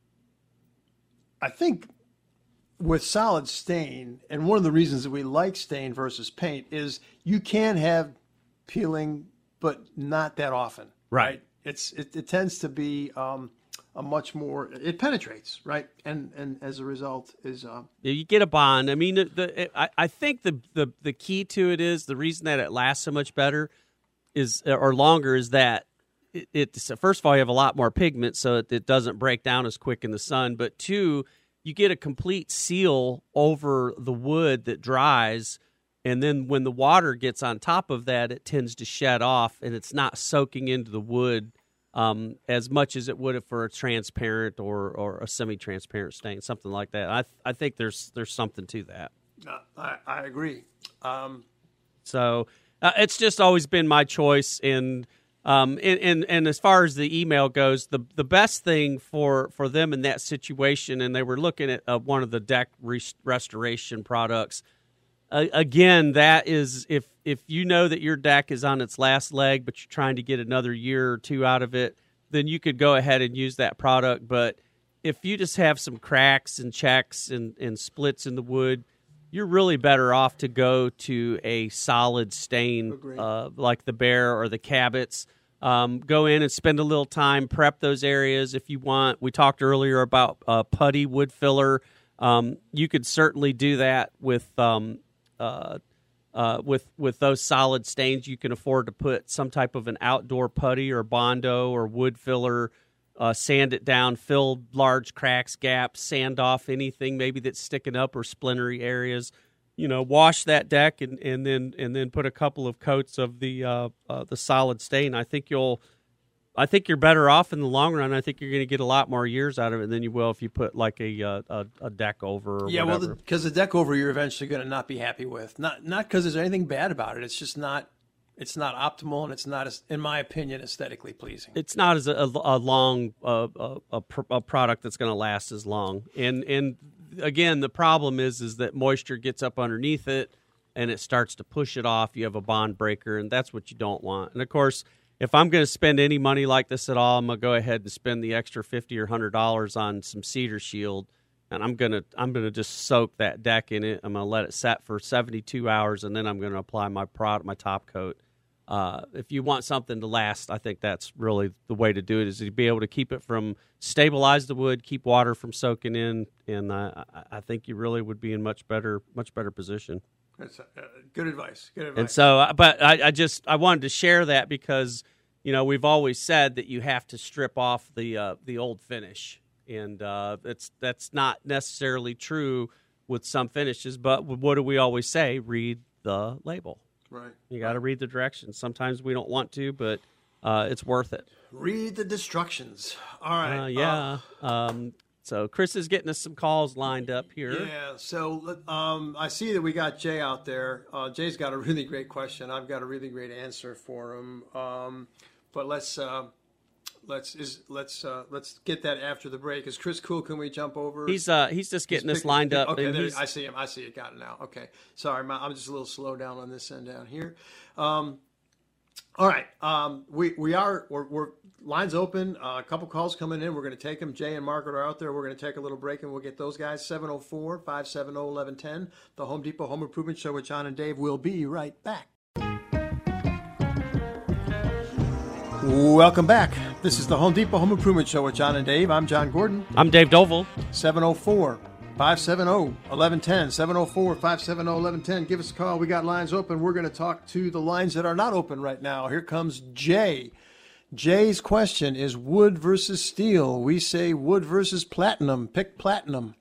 I think with solid stain, and one of the reasons that we like stain versus paint is you can have peeling, but not that often. Right. right? It's it, it tends to be um, a much more it penetrates, right? And and as a result is uh, yeah, you get a bond. I mean, the, the I, I think the, the the key to it is the reason that it lasts so much better is or longer is that. It, it's first of all, you have a lot more pigment, so it, it doesn't break down as quick in the sun. But two, you get a complete seal over the wood that dries, and then when the water gets on top of that, it tends to shed off, and it's not soaking into the wood um, as much as it would if for a transparent or, or a semi-transparent stain, something like that. I I think there's there's something to that. Uh, I, I agree. Um, so uh, it's just always been my choice. And um, and, and and as far as the email goes, the the best thing for, for them in that situation, and they were looking at uh, one of the deck res- restoration products. Uh, again, that is if if you know that your deck is on its last leg, but you're trying to get another year or two out of it, then you could go ahead and use that product. But if you just have some cracks and checks and, and splits in the wood, you're really better off to go to a solid stain uh, like the Behr or the Cabot's. Um, go in and spend a little time, prep those areas if you want. We talked earlier about uh, putty wood filler. Um, you could certainly do that with um, uh, uh, with with those solid stains. You can afford to put some type of an outdoor putty or Bondo or wood filler, uh, sand it down, fill large cracks, gaps, sand off anything maybe that's sticking up or splintery areas. You know, wash that deck and, and then and then put a couple of coats of the uh, uh, the solid stain. I think you'll, I think you're better off in the long run. I think you're going to get a lot more years out of it than you will if you put like a uh, a, a deck over. Or yeah, whatever. well, because the, the deck over you're eventually going to not be happy with. Not not because there's anything bad about it. It's just not. It's not optimal, and it's not, as, in my opinion, aesthetically pleasing. It's not as a, a, a long uh, a, a, a product that's going to last as long. And and again, the problem is is that moisture gets up underneath it, and it starts to push it off. You have a bond breaker, and that's what you don't want. And of course, if I'm going to spend any money like this at all, I'm going to go ahead and spend the extra fifty or hundred dollars on some Cedar Shield, and I'm gonna I'm gonna just soak that deck in it. I'm gonna let it set for seventy-two hours, and then I'm going to apply my product, my top coat. Uh, if you want something to last, I think that's really the way to do it, is to be able to keep it from stabilize the wood, keep water from soaking in, and uh, I think you really would be in much better, much better position. That's uh, good advice. Good advice. And so, but I, I just I wanted to share that because you know we've always said that you have to strip off the uh, the old finish, and uh, that's that's not necessarily true with some finishes. But what do we always say? Read the label. Right. You got to read the directions. Sometimes we don't want to, but uh, it's worth it. Read the instructions. All right. Uh, yeah. Uh, um, so Chris is getting us some calls lined up here. Yeah. So um, I see that we got Jay out there. Uh, Jay's got a really great question. I've got a really great answer for him. Um, but let's uh, let's is let's uh, let's get that after the break. Is Chris cool? Can we jump over? He's uh he's just getting he's us lined up. Okay, and there, he's, I see him. I see it. Got it now. Okay. Sorry, I'm just a little slow down on this end down here. Um, all right. Um, we we are we're, we're lines open. Uh, a couple calls coming in. We're going to take them. Jay and Margaret are out there. We're going to take a little break and we'll get those guys. seven oh four, five seven oh, eleven ten. The Home Depot Home Improvement Show with John and Dave. We'll be right back. Welcome back. This is the Home Depot Home Improvement Show with John and Dave. I'm John Gordon. I'm Dave Doval. seven oh four, five seven oh, eleven ten. seven oh four, five seven oh, eleven ten. Give us a call. We got lines open. We're going to talk to the lines that are not open right now. Here comes Jay. Jay's question is wood versus steel. We say wood versus platinum. Pick platinum.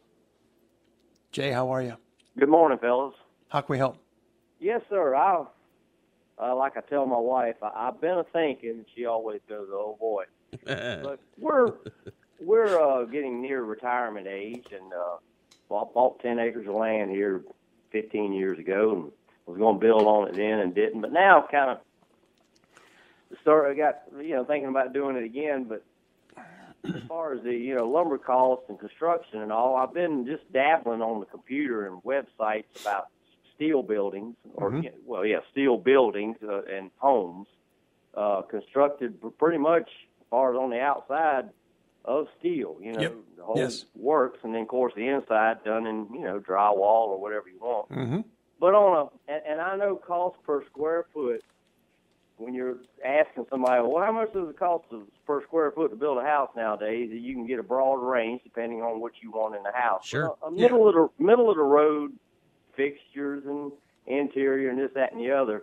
Jay, how are you? Good morning, fellas. How can we help? Yes, sir. I, uh, like I tell my wife, I, I've been a thinking, and she always goes, "Oh boy." But we're we're uh, getting near retirement age, and uh, well, I bought ten acres of land here fifteen years ago, and was going to build on it then, and didn't. But now, kind of, start. I got you know thinking about doing it again, but. As far as the you know lumber costs and construction and all, I've been just dabbling on the computer and websites about steel buildings, or Mm-hmm. well, yeah, steel buildings uh, and homes uh, constructed pretty much as far as on the outside of steel. You know, Yep. the whole Yes. works, and then of course the inside done in you know drywall or whatever you want. Mm-hmm. But on a and, and I know cost per square foot. When you're asking somebody, well, how much does it cost per square foot to build a house nowadays? You can get a broad range depending on what you want in the house. Sure. A, a middle yeah. of the middle of the road fixtures and interior and this, that, and the other.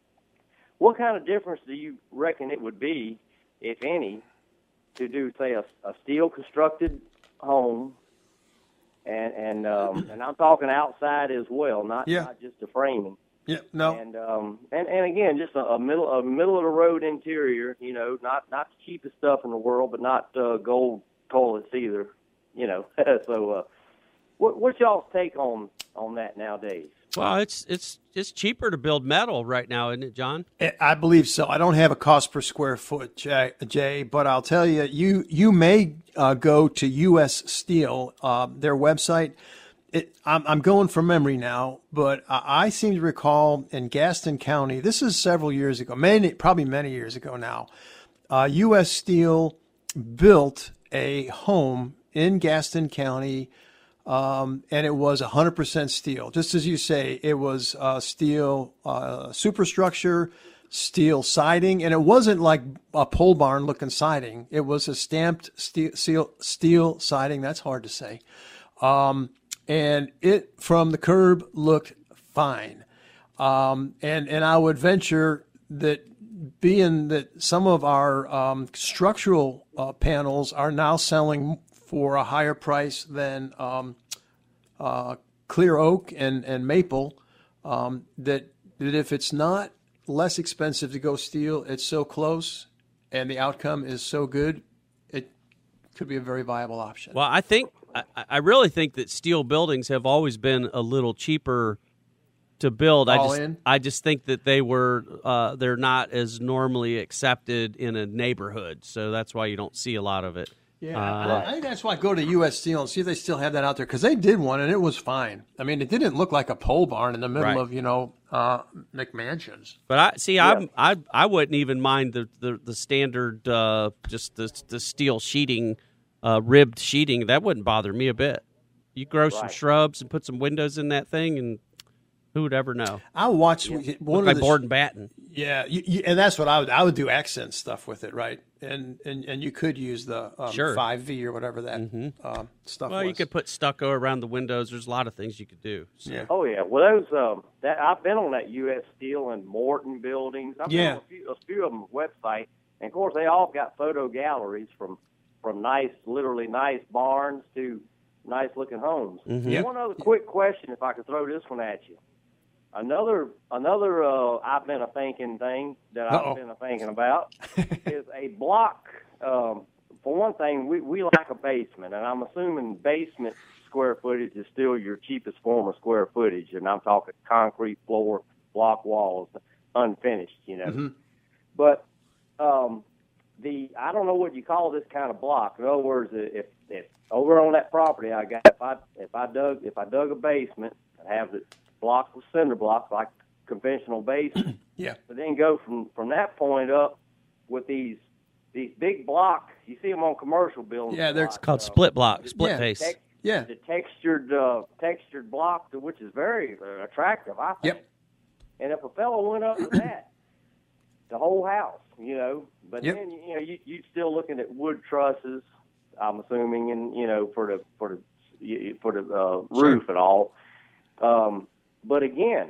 What kind of difference do you reckon it would be, if any, to do, say, a, a steel constructed home, and and um, and I'm talking outside as well, not Yeah. not just the framing. Yeah, no. And um and, and again, just a, a middle a middle of the road interior, you know, not not the cheapest stuff in the world, but not uh, gold toilets either, you know. so, uh, what what's y'all's take on on that nowadays? Well, it's it's it's cheaper to build metal right now, isn't it, John? I believe so. I don't have a cost per square foot, Jay, Jay but I'll tell you, you you may uh, go to U S Steel, uh, their website. It, I'm, I'm going from memory now, but I, I seem to recall in Gaston County, this is several years ago, many, probably many years ago now, uh, U S Steel built a home in Gaston County, um, and it was one hundred percent steel. Just as you say, it was uh, steel uh, superstructure, steel siding, and it wasn't like a pole barn looking siding. It was a stamped steel steel, steel siding. That's hard to say. Um, and it from the curb looked fine. Um, and and I would venture that, being that some of our um, structural uh, panels are now selling for a higher price than um, uh, clear oak and and maple, um, that that if it's not less expensive to go steel, it's so close, and the outcome is so good, it could be a very viable option. Well, I think I, I really think that steel buildings have always been a little cheaper to build. All I just in? I just think that they were uh, they're not as normally accepted in a neighborhood, so that's why you don't see a lot of it. Yeah, Uh, I, I think that's why I go to U S Steel and see if they still have that out there, because they did one and it was fine. I mean, it didn't look like a pole barn in the middle Right. of, you know, uh, McMansions. But I see. I I I wouldn't even mind the the, the standard uh, just the the steel sheeting, uh, ribbed sheeting. That wouldn't bother me a bit. You grow some Right. shrubs and put some windows in that thing, and who would ever know? I watched one Look of like the board and batten. Yeah, you, you, and that's what I would I would do accent stuff with it, right? And and, and you could use the um, Sure. five V or whatever that um, stuff Well, was. you could put stucco around the windows. There's a lot of things you could do. So. Yeah. Oh yeah, well those um, that I've been on that U S Steel and Morton buildings. I've Yeah. been on a few, a few of them website, and of course they all got photo galleries from from nice, literally nice barns to nice looking homes. Mhm. Yep. One other quick question, if I could throw this one at you. Another another uh, I've been a thinking thing that Uh-oh. I've been a thinking about is a block. Um, for one thing, we, we like a basement, and I'm assuming basement square footage is still your cheapest form of square footage, and I'm talking concrete floor, block walls, unfinished, you know. Mm-hmm. But um, the I don't know what you call this kind of block. In other words, if if over on that property I got if I if I dug if I dug a basement and have the block with cinder blocks like conventional basement, Yeah. but then go from from that point up with these these big blocks. You see them on commercial buildings. Yeah, a they're lot. It's called Uh, split block, split Yeah. face. tex- Yeah. the textured uh, textured block, which is very uh, attractive, I think. Yep. And if a fellow went up with that, the whole house, you know, but Yep. then you know you you still looking at wood trusses, I'm assuming, and you know for the for the for the uh, roof and all. Um, but again,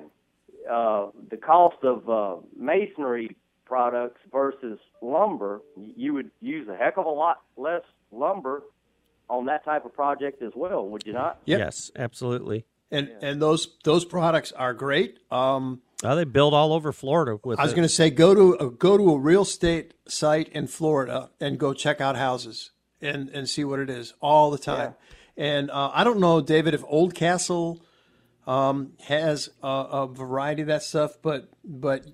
uh, the cost of uh, masonry products versus lumber, you would use a heck of a lot less lumber on that type of project as well, would you not? Yep. Yes, absolutely. And and those those products are great. Um, Oh, they build all over Florida with I was it. going to say go to uh, go to a real estate site in Florida and go check out houses and and see what it is all the time. And uh, I don't know, David, if Oldcastle um, has a, a variety of that stuff, but but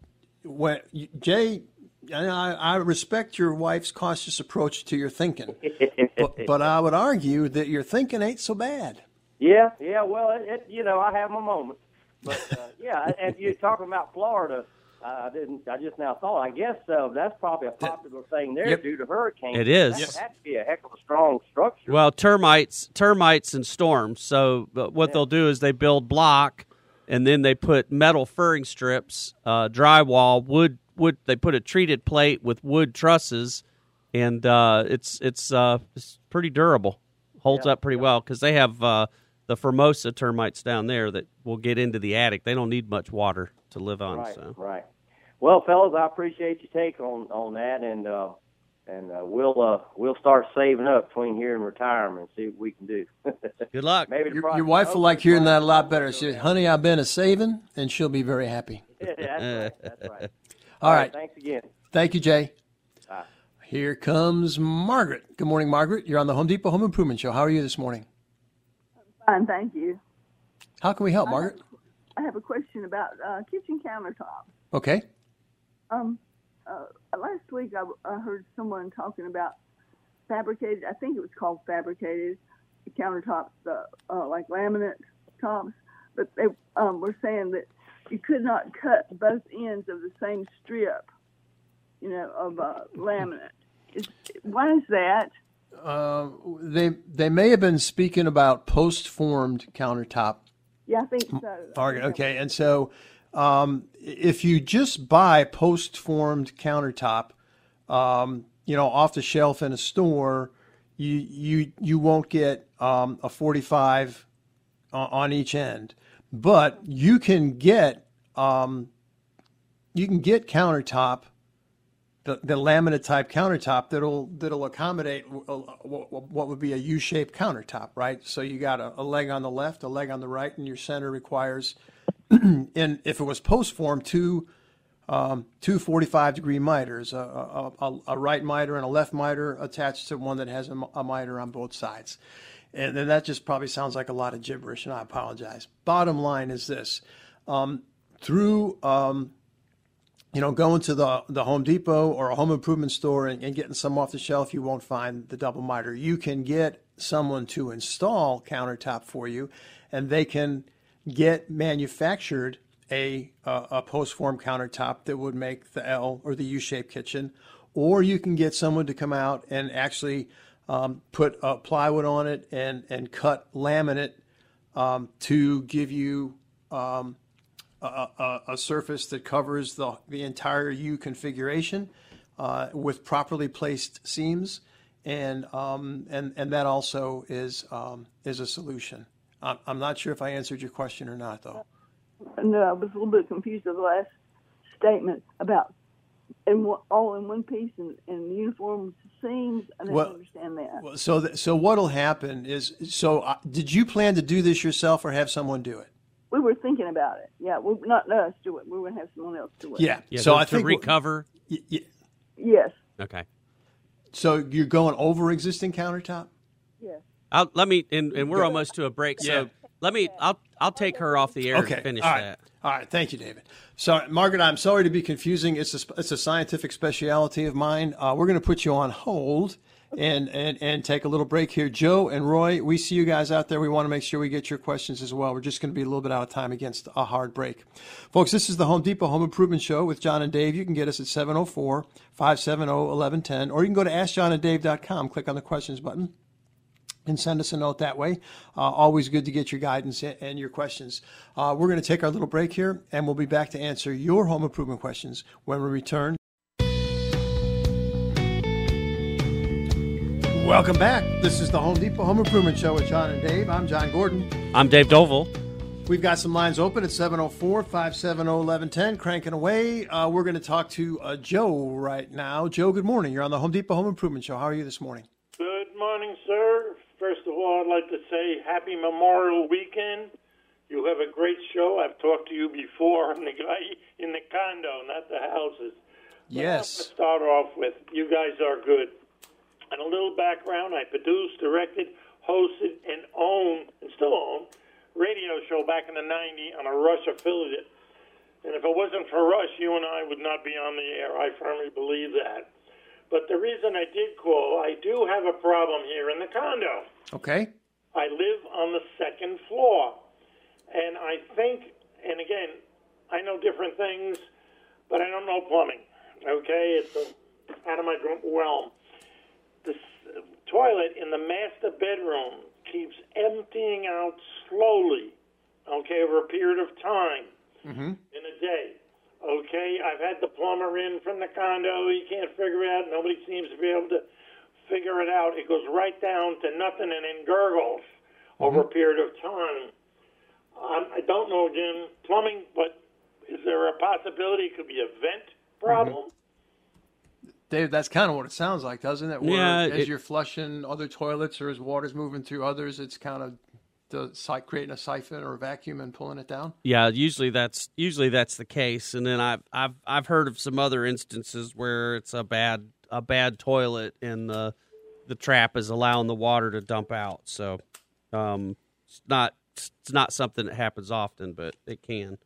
when Jay, and I, I respect your wife's cautious approach to your thinking, but, but I would argue that your thinking ain't so bad. Yeah, yeah. Well, it, it, you know, I have my moments, but uh, yeah. And you're talking about Florida. Uh, I didn't. I just now thought. I guess uh, that's probably a popular thing there Yep. due to hurricanes. It is. That would have to be a heck of a strong structure. Well, termites, termites, and storms. So but what they'll do is they build block, and then they put metal furring strips, uh, drywall, wood. Wood. They put a treated plate with wood trusses, and uh, it's it's uh, it's pretty durable. Holds Yeah, up pretty well because they have uh, the Formosa termites down there that will get into the attic. They don't need much water to live on. Right, So. right. Well, fellas, I appreciate your take on, on that, and uh, and uh, we'll uh, we'll start saving up between here and retirement and see what we can do. Good luck. Maybe the Your, price- your wife will like hearing that a lot better. She says, honey, I've been a saving, and she'll be very happy. that's right. That's right. All right. Thanks again. Thank you, Jay. Bye. Here comes Margaret. Good morning, Margaret. You're on the Home Depot Home Improvement Show. How are you this morning? Fine, thank you. How can we help, Margaret? I have a question about uh, kitchen countertops. Okay. Um, uh, last week I, I heard someone talking about fabricated. I think it was called fabricated countertops, uh, uh, like laminate tops. But they um, were saying that you could not cut both ends of the same strip, you know, of uh, laminate. Is, why is that? Uh, they they may have been speaking about post-formed countertop. Yeah, I think so. Margaret. Okay, and so Um, if you just buy post-formed countertop, um, you know, off the shelf in a store, you you you won't get um, a forty-five on each end, but you can get um, you can get countertop, the, the laminate type countertop that'll that'll accommodate what would be a U-shaped countertop, right? So you got a, a leg on the left, a leg on the right, and your center requires, and if it was post form, two um, two forty-five degree miters, a, a, a, a right miter and a left miter attached to one that has a, a miter on both sides. And then that just probably sounds like a lot of gibberish, and I apologize. Bottom line is this. Um, through, um, you know, going to the, the Home Depot or a home improvement store and, and getting some off the shelf, you won't find the double miter. You can get someone to install countertop for you, and they can get manufactured a, a, a post-form countertop that would make the L or the U-shaped kitchen, or you can get someone to come out and actually Um, put uh, plywood on it and, and cut laminate um, to give you um, a, a, a surface that covers the, the entire U configuration uh, with properly placed seams, and um, and and that also is um, is a solution. I'm, I'm not sure if I answered your question or not, though. No, I was a little bit confused of the last statement about and all in one piece and, and uniform seams. I didn't well, understand that. Well, so th- so what'll happen is, so uh, did you plan to do this yourself or have someone do it? We were thinking about it. Yeah, well, not us do it. We were going to have someone else do it. Yeah. yeah so to, I think to recover. Y- y- yes. Okay. So you're going over existing countertop? Yes. I'll, let me, and, and we're almost to a break, so Yeah. let me. I'll I'll take her off the air Okay. to finish All right. that. All right. Thank you, David. So, Margaret, I'm sorry to be confusing. It's a, it's a scientific specialty of mine. Uh, we're going to put you on hold and, and, and take a little break here. Joe and Roy, we see you guys out there. We want to make sure we get your questions as well. We're just going to be a little bit out of time against a hard break. Folks, this is the Home Depot Home Improvement Show with John and Dave. You can get us at seven oh four, five seven oh, one one one oh, or you can go to ask john and dave dot com, click on the questions button, and send us a note that way. Uh, always good to get your guidance and your questions. Uh, we're going to take our little break here, and we'll be back to answer your home improvement questions when we return. Welcome back. This is the Home Depot Home Improvement Show with John and Dave. I'm John Gordon. I'm Dave Dovell. We've got some lines open at seven oh four, five seven oh, one one one oh, cranking away. Uh, we're going to talk to uh, Joe right now. Joe, good morning. You're on the Home Depot Home Improvement Show. How are you this morning? Good morning, sir. First of all, I'd like to say happy Memorial Weekend. You have a great show. I've talked to you before. I'm the guy in the condo, not the houses. But yes. To start off with, you guys are good. And a little background, I produced, directed, hosted, and owned, and still own, radio show back in the nineties on a Rush affiliate. And if it wasn't for Rush, you and I would not be on the air. I firmly believe that. But the reason I did call, I do have a problem here in the condo. Okay. I live on the second floor. And I think, and again, I know different things, but I don't know plumbing. Okay? It's a, out of my realm. The s- toilet in the master bedroom keeps emptying out slowly, okay, over a period of time Mm-hmm. in a day. Okay, I've had the plumber in from the condo. He can't figure it out. Nobody seems to be able to figure it out. It goes right down to nothing and then gurgles mm-hmm. over a period of time. Um, I don't know, again, plumbing, but is there a possibility it could be a vent problem? Mm-hmm. Dave, that's kind of what it sounds like, doesn't it? Where Yeah, as it, you're flushing other toilets or as water's moving through others, it's kind of the site creating a siphon or a vacuum and pulling it down. Yeah, usually that's usually that's the case. And then I've I've I've heard of some other instances where it's a bad a bad toilet and the the trap is allowing the water to dump out. So um, it's not it's not something that happens often, but it can.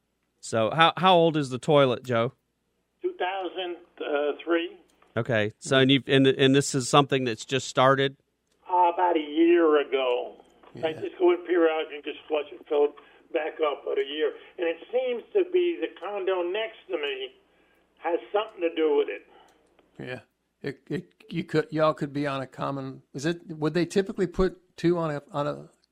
So how how old is the toilet, Joe? two thousand three. Okay, so and you and and this is something that's just started. Uh, about a year ago. Yeah. I just go in periodically and just flush and fill it back up about a year. And it seems to be the condo next to me has something to do with it. Yeah, it, it you could y'all could be on a common. Is it? Would they typically put two on a on a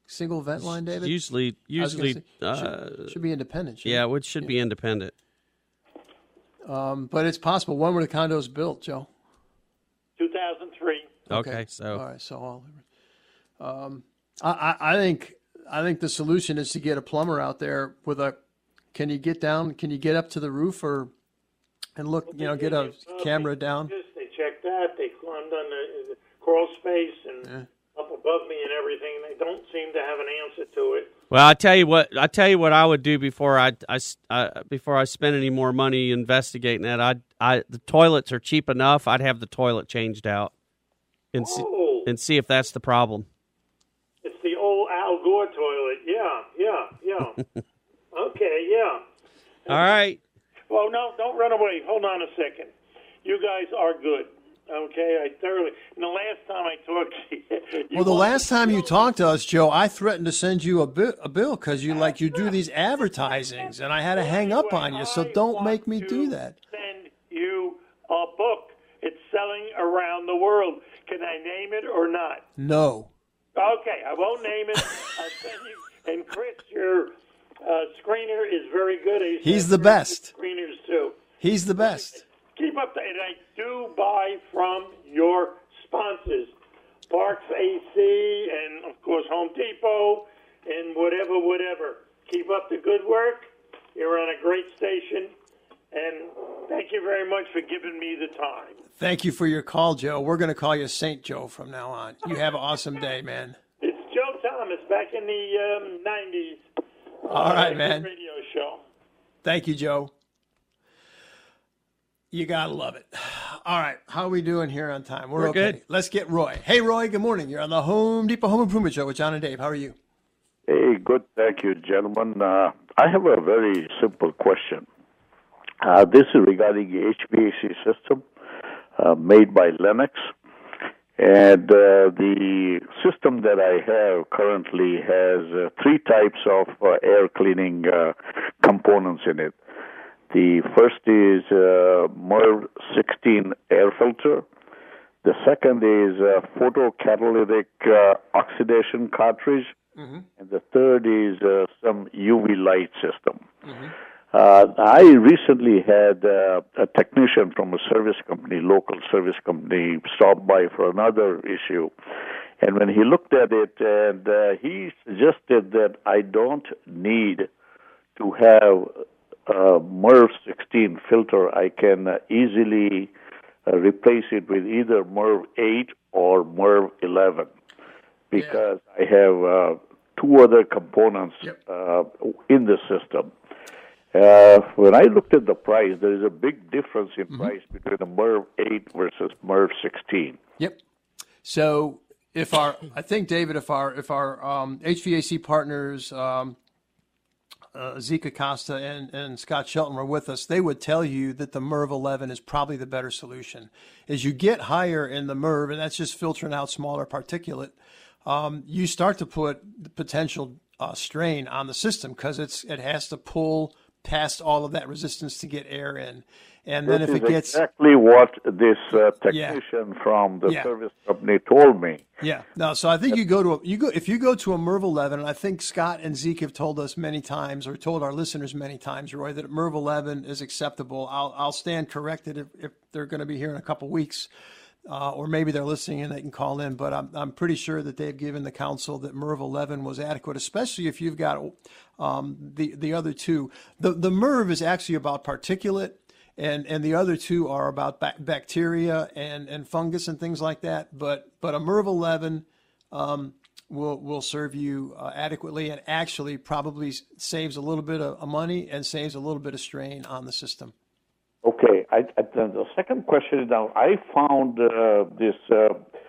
single vent line, David? Usually, I was gonna usually, say, uh, should, should be independent. shouldn't yeah, it? it should be independent. Um, but it's possible. When were the condos built, Joe? two thousand three. Okay, so all right, so all. Um, I, I, I think I think the solution is to get a plumber out there with a. Can you get down? Can you get up to the roof or, and look? You know, get a camera down. They checked that. They climbed on the, the crawl space and Yeah. up above me and everything. They don't seem to have an answer to it. Well, I tell you what. I tell you what I would do before I, I, I before I spend any more money investigating that. I, I the toilets are cheap enough. I'd have the toilet changed out, and see, Oh. and see if that's the problem. It's the old Al Gore toilet. Yeah, yeah, yeah. Okay, yeah. All right. Well, no, don't run away. Hold on a second. You guys are good. Okay, I thoroughly. And the last time I talked to you, you Well, the wanted last time to you know- talked to us, Joe, I threatened to send you a, bi- a bill because you like you do these advertisings, and I had to hang up on you. So don't make me do that. Send you a book. It's selling around the world. Can I name it or not? No. Okay, I won't name it. I'll send you. And Chris, your uh, screener is very good. He's the best. Screeners too. He's the best. Keep up the, and I do buy from your sponsors, Parks A C, and of course Home Depot, and whatever, whatever. Keep up the good work. You're on a great station, and thank you very much for giving me the time. Thank you for your call, Joe. We're going to call you Saint Joe from now on. You have an awesome day, man. It's Joe Thomas back in the um, nineties. All right, uh, man. Radio show. Thank you, Joe. You got to love it. All right. How are we doing here on time? We're, We're okay. good. Let's get Roy. Hey, Roy, good morning. You're on the Home Depot Home Improvement Show with John and Dave. How are you? Hey, good. Thank you, gentlemen. Uh, I have a very simple question. Uh, this is regarding the H V A C system uh, made by Lennox. And uh, the system that I have currently has uh, three types of uh, air cleaning uh, components in it. The first is uh, M E R V sixteen air filter. The second is a photocatalytic uh, oxidation cartridge. Mm-hmm. And the third is uh, some U V light system. Mm-hmm. Uh, I recently had uh, a technician from a service company, local service company, stop by for another issue. And when he looked at it, and uh, he suggested that I don't need to have a M E R V sixteen filter. I can uh, easily uh, replace it with either M E R V eight or M E R V eleven because yeah. I have uh, two other components yep. uh, in the system. Uh, when I looked at the price, there is a big difference in mm-hmm. price between a M E R V eight versus M E R V sixteen. Yep. So if our, I think, David, if our if our um, H V A C partners, um, uh, Zeke Acosta and, and Scott Shelton were with us, they would tell you that the M E R V eleven is probably the better solution. As you get higher in the M E R V, and that's just filtering out smaller particulate, um, you start to put the potential uh, strain on the system because it's it has to pull past all of that resistance to get air in. And then this if it is gets exactly what this uh, technician yeah. from the yeah. service company told me. Yeah. No, so I think you go to a, you go if you go to a M E R V eleven, and I think Scott and Zeke have told us many times, or told our listeners many times, Roy, that M E R V eleven is acceptable. I'll I'll stand corrected if, if they're going to be here in a couple weeks, uh, or maybe they're listening and they can call in. But I'm I'm pretty sure that they've given the council that M E R V eleven was adequate, especially if you've got um, the the other two. The the M E R V is actually about particulate. And and the other two are about ba- bacteria and, and fungus and things like that. But but a M E R V eleven um, will will serve you uh, adequately and actually probably saves a little bit of money and saves a little bit of strain on the system. Okay. I, I, the second question is now I found uh, this uh,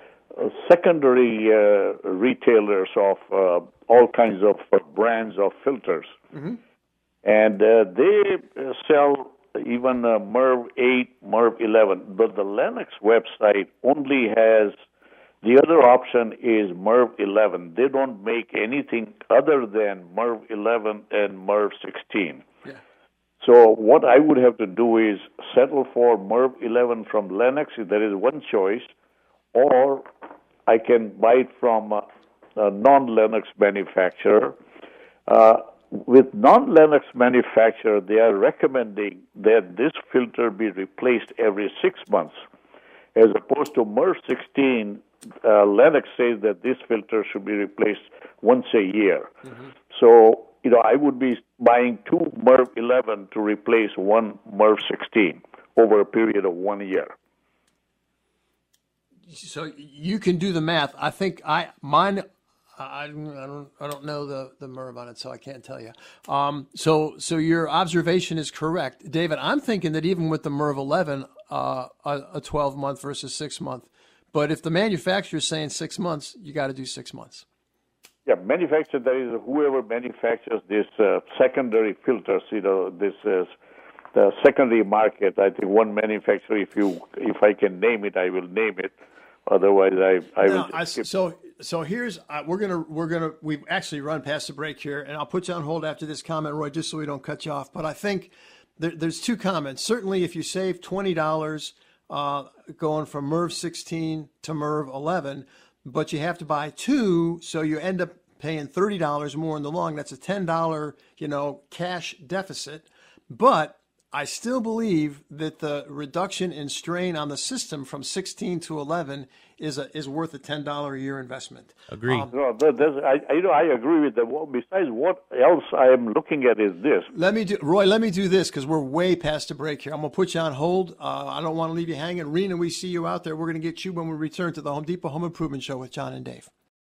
secondary uh, retailers of uh, all kinds of uh, brands of filters, mm-hmm. and uh, they uh, sell even uh, M E R V eight, M E R V eleven, but the Lennox website only has, the other option is M E R V eleven. They don't make anything other than M E R V eleven and M E R V sixteen. Yeah. So what I would have to do is settle for M E R V eleven from Lennox if there is one choice, or I can buy it from uh, a non-Lennox manufacturer. Uh, with non-Lennox manufacturer, they are recommending that this filter be replaced every six months, as opposed to MERV sixteen. Uh, Lennox says that this filter should be replaced once a year. Mm-hmm. So, you know, I would be buying two MERV eleven to replace one MERV sixteen over a period of one year. So you can do the math. I think I mine. I, I don't. I don't know the the MERV on it, so I can't tell you. Um, so so your observation is correct, David. I'm thinking that even with the MERV eleven, uh, a, a twelve month versus six month. But if the manufacturer is saying six months, you got to do six months. Yeah, manufacturer. That is whoever manufactures this uh, secondary filters. You know, this is the secondary market. I think one manufacturer. If you, if I can name it, I will name it. Otherwise, I, I no, will just I, skip. So, so here's uh, we're gonna we're gonna we've actually run past the break here, and I'll put you on hold after this comment, Roy, just so we don't cut you off. But I think there, there's two comments. Certainly, if you save twenty dollars uh, going from MERV sixteen to MERV eleven, but you have to buy two, so you end up paying thirty dollars more in the long. That's a ten dollar you know cash deficit, but I still believe that the reduction in strain on the system from sixteen to eleven is a, is worth a ten dollars a year investment. Agreed. Um, no, that, that's, I, you know, I agree with that. Well, besides, what else I am looking at is this. Let me do, Roy, let me do this because we're way past the break here. I'm going to put you on hold. Uh, I don't want to leave you hanging. Rena, we see you out there. We're going to get you when we return to the Home Depot Home Improvement Show with John and Dave.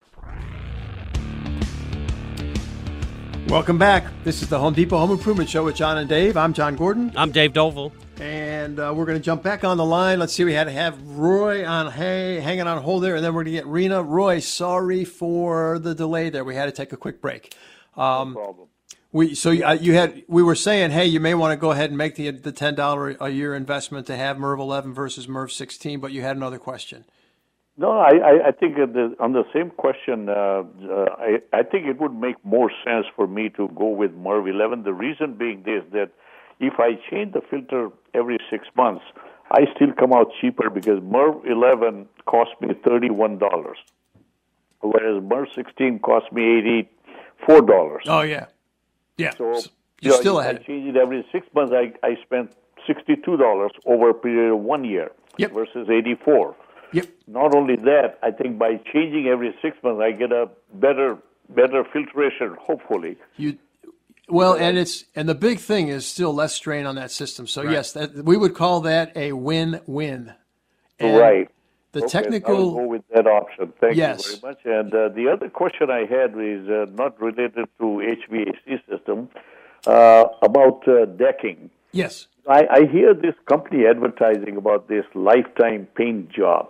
Welcome back. This is the Home Depot Home Improvement Show with John and Dave. I'm John Gordon. I'm Dave Dovell. And uh, we're going to jump back on the line. Let's see, we had to have Roy on hey, hanging on hold there, and then we're going to get Rena. Roy, sorry for the delay there. We had to take a quick break. Um, no problem. We so you, uh, you had we were saying, hey, you may want to go ahead and make the the ten dollars a year investment to have MERV eleven versus MERV sixteen, but you had another question. No, I, I, I think the, on the same question, uh, uh, I, I think it would make more sense for me to go with MERV eleven. The reason being this, that if I change the filter every six months, I still come out cheaper because MERV eleven cost me thirty-one dollars, whereas MERV sixteen cost me eighty-four dollars. Oh, yeah. Yeah. So, You're you know, still if ahead. I change it every six months, I, I spent sixty-two dollars over a period of one year yep. versus eighty-four dollars. Yep. Not only that, I think by changing every six months, I get a better better filtration, hopefully. You, well, and it's and the big thing is still less strain on that system. So right. yes, that, we would call that a win-win. And right. The okay, technical. I will go with that option. Thank yes. you very much. And uh, the other question I had is uh, not related to H V A C system, uh, about uh, decking. Yes. I, I hear this company advertising about this lifetime paint job.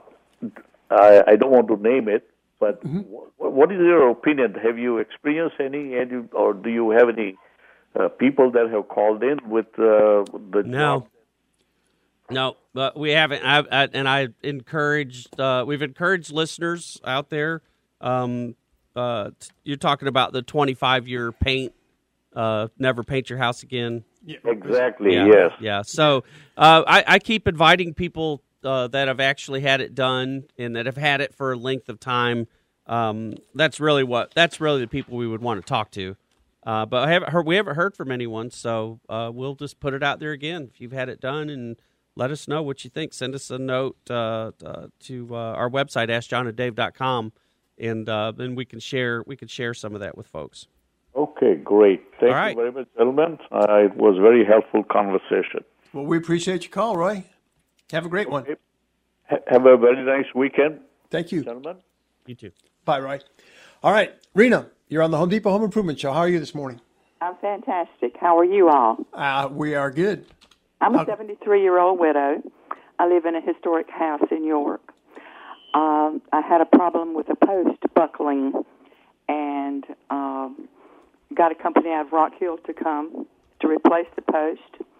I, I don't want to name it, but mm-hmm. what, what is your opinion? Have you experienced any, any or do you have any uh, people that have called in with uh, the no. job? No, but we haven't. I, I, and I encouraged, uh, we've encouraged listeners out there. Um, uh, you're talking about the twenty-five year paint, uh, never paint your house again. Yeah, exactly, yeah, yes. Yeah, so uh, I, I keep inviting people uh, that have actually had it done and that have had it for a length of time. Um, that's really what, that's really the people we would want to talk to. Uh, but I haven't heard, we haven't heard from anyone, so uh, we'll just put it out there again. If you've had it done, and let us know what you think. Send us a note uh, uh, to uh, our website, ask john and dave dot com, and uh, then we can share we can share some of that with folks. Okay, great. Thank All right. you very much, gentlemen. Uh, it was a very helpful conversation. Well, we appreciate your call, Roy. Have a great okay. one. Ha- have a very nice weekend. Thank you. Gentlemen. You too. Bye, Roy. All right, Rena, you're on the Home Depot Home Improvement Show. How are you this morning? I'm fantastic. How are you all? Uh, we are good. I'm a seventy-three-year-old widow. I live in a historic house in York. Um, I had a problem with a post buckling, and um, got a company out of Rock Hill to come to replace the post.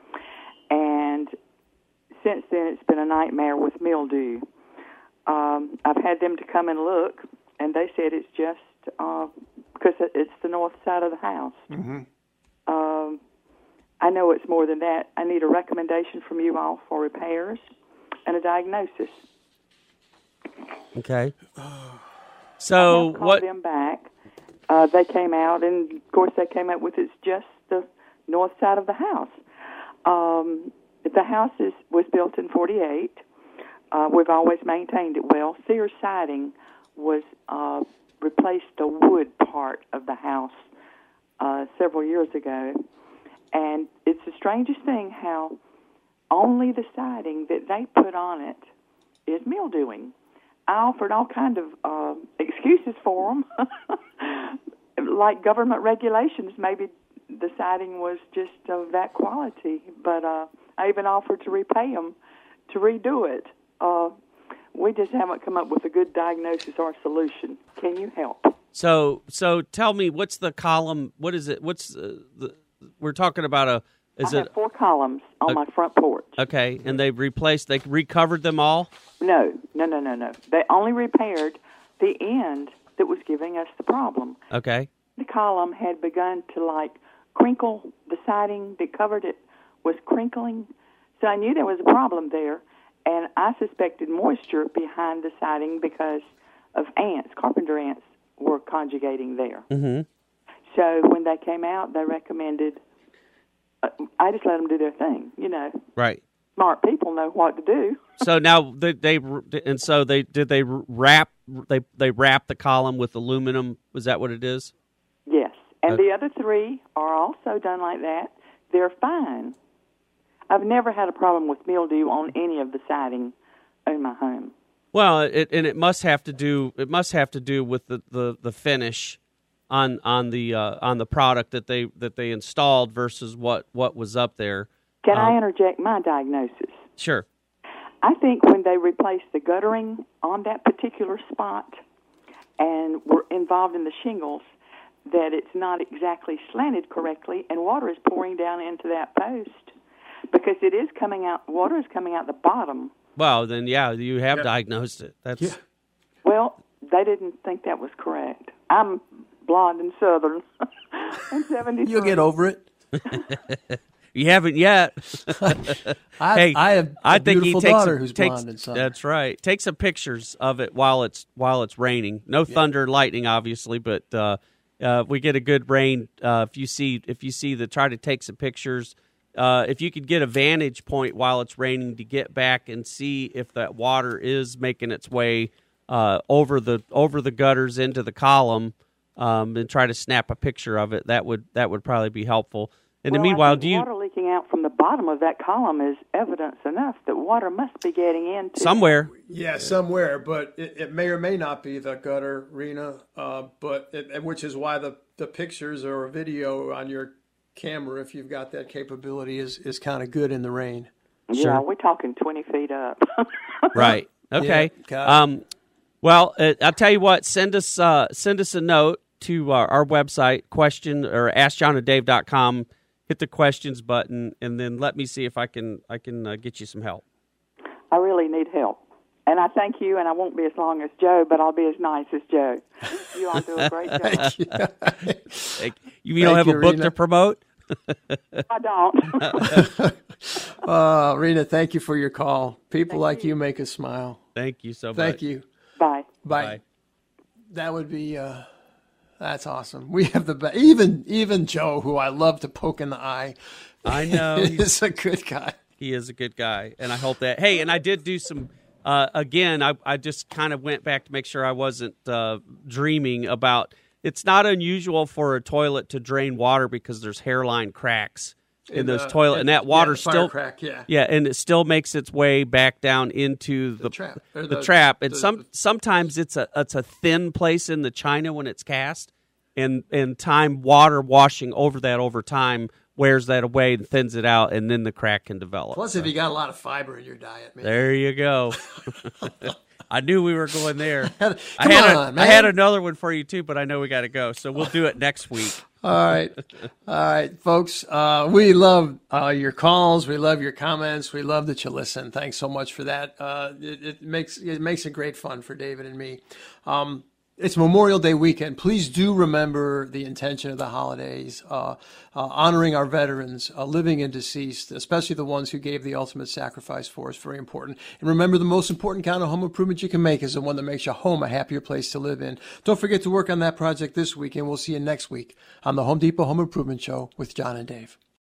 And since then, it's been a nightmare with mildew. Um, I've had them to come and look, and they said it's just uh, because it's the north side of the house. Mm-hmm. Um, I know it's more than that. I need a recommendation from you all for repairs and a diagnosis. Okay. So I have called what? them back. Uh, they came out, and of course they came up with it's just the north side of the house. Um, the house is, was built in forty-eight. Uh, we've always maintained it well. Sears siding was uh, replaced the wood part of the house uh, several years ago. And it's the strangest thing how only the siding that they put on it is mildewing. I offered all kind of uh, excuses for them, like government regulations. Maybe the siding was just of that quality, but uh, I even offered to repay them to redo it. Uh, we just haven't come up with a good diagnosis or solution. Can you help? So, so tell me, what's the column? What is it? What's uh, the? We're talking about a. Is I it have four columns on a, my front porch. Okay, and they've replaced. They recovered them all. No, no, no, no, no. They only repaired the end that was giving us the problem. Okay. The column had begun to like crinkle. The siding that covered it was crinkling, so I knew there was a problem there, and I suspected moisture behind the siding because of ants, carpenter ants, were conjugating there. Mm-hmm. So when they came out, they recommended. Uh, I just let them do their thing, you know. Right. Smart people know what to do. So now they, they and so they did they wrap they they wrap the column with aluminum. Was that what it is? Yes, and Okay. the other three are also done like that. They're fine. I've never had a problem with mildew on any of the siding in my home. Well, it and it must have to do it must have to do with the, the, the finish on on the uh, on the product that they that they installed versus what, what was up there. Can um, I interject my diagnosis? Sure. I think when they replaced the guttering on that particular spot and were involved in the shingles, that it's not exactly slanted correctly, and water is pouring down into that post because it is coming out. Water is coming out the bottom. Well, then yeah, you have Yeah. diagnosed it. That's Yeah. Well, they didn't think that was correct. I'm blonde and southern. I'm seventy-three. You'll get over it. You haven't yet. I, hey, I have a I think he beautiful takes daughter some, who's takes, blonde and southern. That's right. Take some pictures of it while it's while it's raining. No thunder, and lightning, obviously, but uh, uh, if we get a good rain. Uh, if you see if you see the try to take some pictures. Uh, if you could get a vantage point while it's raining to get back and see if that water is making its way uh, over the over the gutters into the column, um, and try to snap a picture of it, that would that would probably be helpful. In well, the meanwhile, I think do you water leaking out from the bottom of that column is evidence enough that water must be getting into somewhere? Yeah, somewhere, but it, it may or may not be the gutter, Rena. Uh, but it, which is why the, the pictures or video on your camera, if you've got that capability, is, is kind of good in the rain. Yeah, Sure. we're talking twenty feet up. Right. Okay. Yeah, got it. um, well, uh, I'll tell you what. Send us uh, send us a note to uh, our website, question or ask john and dave dot com. Hit the questions button, and then let me see if I can I can uh, get you some help. I really need help. And I thank you, and I won't be as long as Joe, but I'll be as nice as Joe. You all do a great job. Thank you. You, Thank don't have you, a book Rena. to promote? I don't. Uh, Rena, thank you for your call. People like you. make us smile. Thank you so much. Thank you. Bye. Bye. Bye. That would be, uh, that's awesome. We have the best. Even, even Joe, who I love to poke in the eye. I know. He's a good guy. He is a good guy, and I hope that. Hey, and I did do some. Uh, again, I I just kind of went back to make sure I wasn't uh, dreaming about. It's not unusual for a toilet to drain water because there's hairline cracks in, In those the- toilet, in- and that yeah, water the fire still crack, yeah. yeah, and it still makes its way back down into the, The trap. Or The, the- trap, and the- some sometimes it's a it's a thin place in the china when it's cast, and and time water washing over that over time wears that away and thins it out, and then the crack can develop. Plus, if you got a lot of fiber in your diet, man. There you go. I knew we were going there. Come I had on, a, man. I had another one for you too, but I know we got to go, so we'll do it next week. All right. All right, folks. Uh, we love uh, your calls. We love your comments. We love that you listen. Thanks so much for that. Uh, it, it makes it makes it great fun for David and me. Um, It's Memorial Day weekend. Please do remember the intention of the holidays, uh, uh, honoring our veterans, uh, living and deceased, especially the ones who gave the ultimate sacrifice for us. Very important. And remember, the most important kind of home improvement you can make is the one that makes your home a happier place to live in. Don't forget to work on that project this week, and we'll see you next week on the Home Depot Home Improvement Show with John and Dave.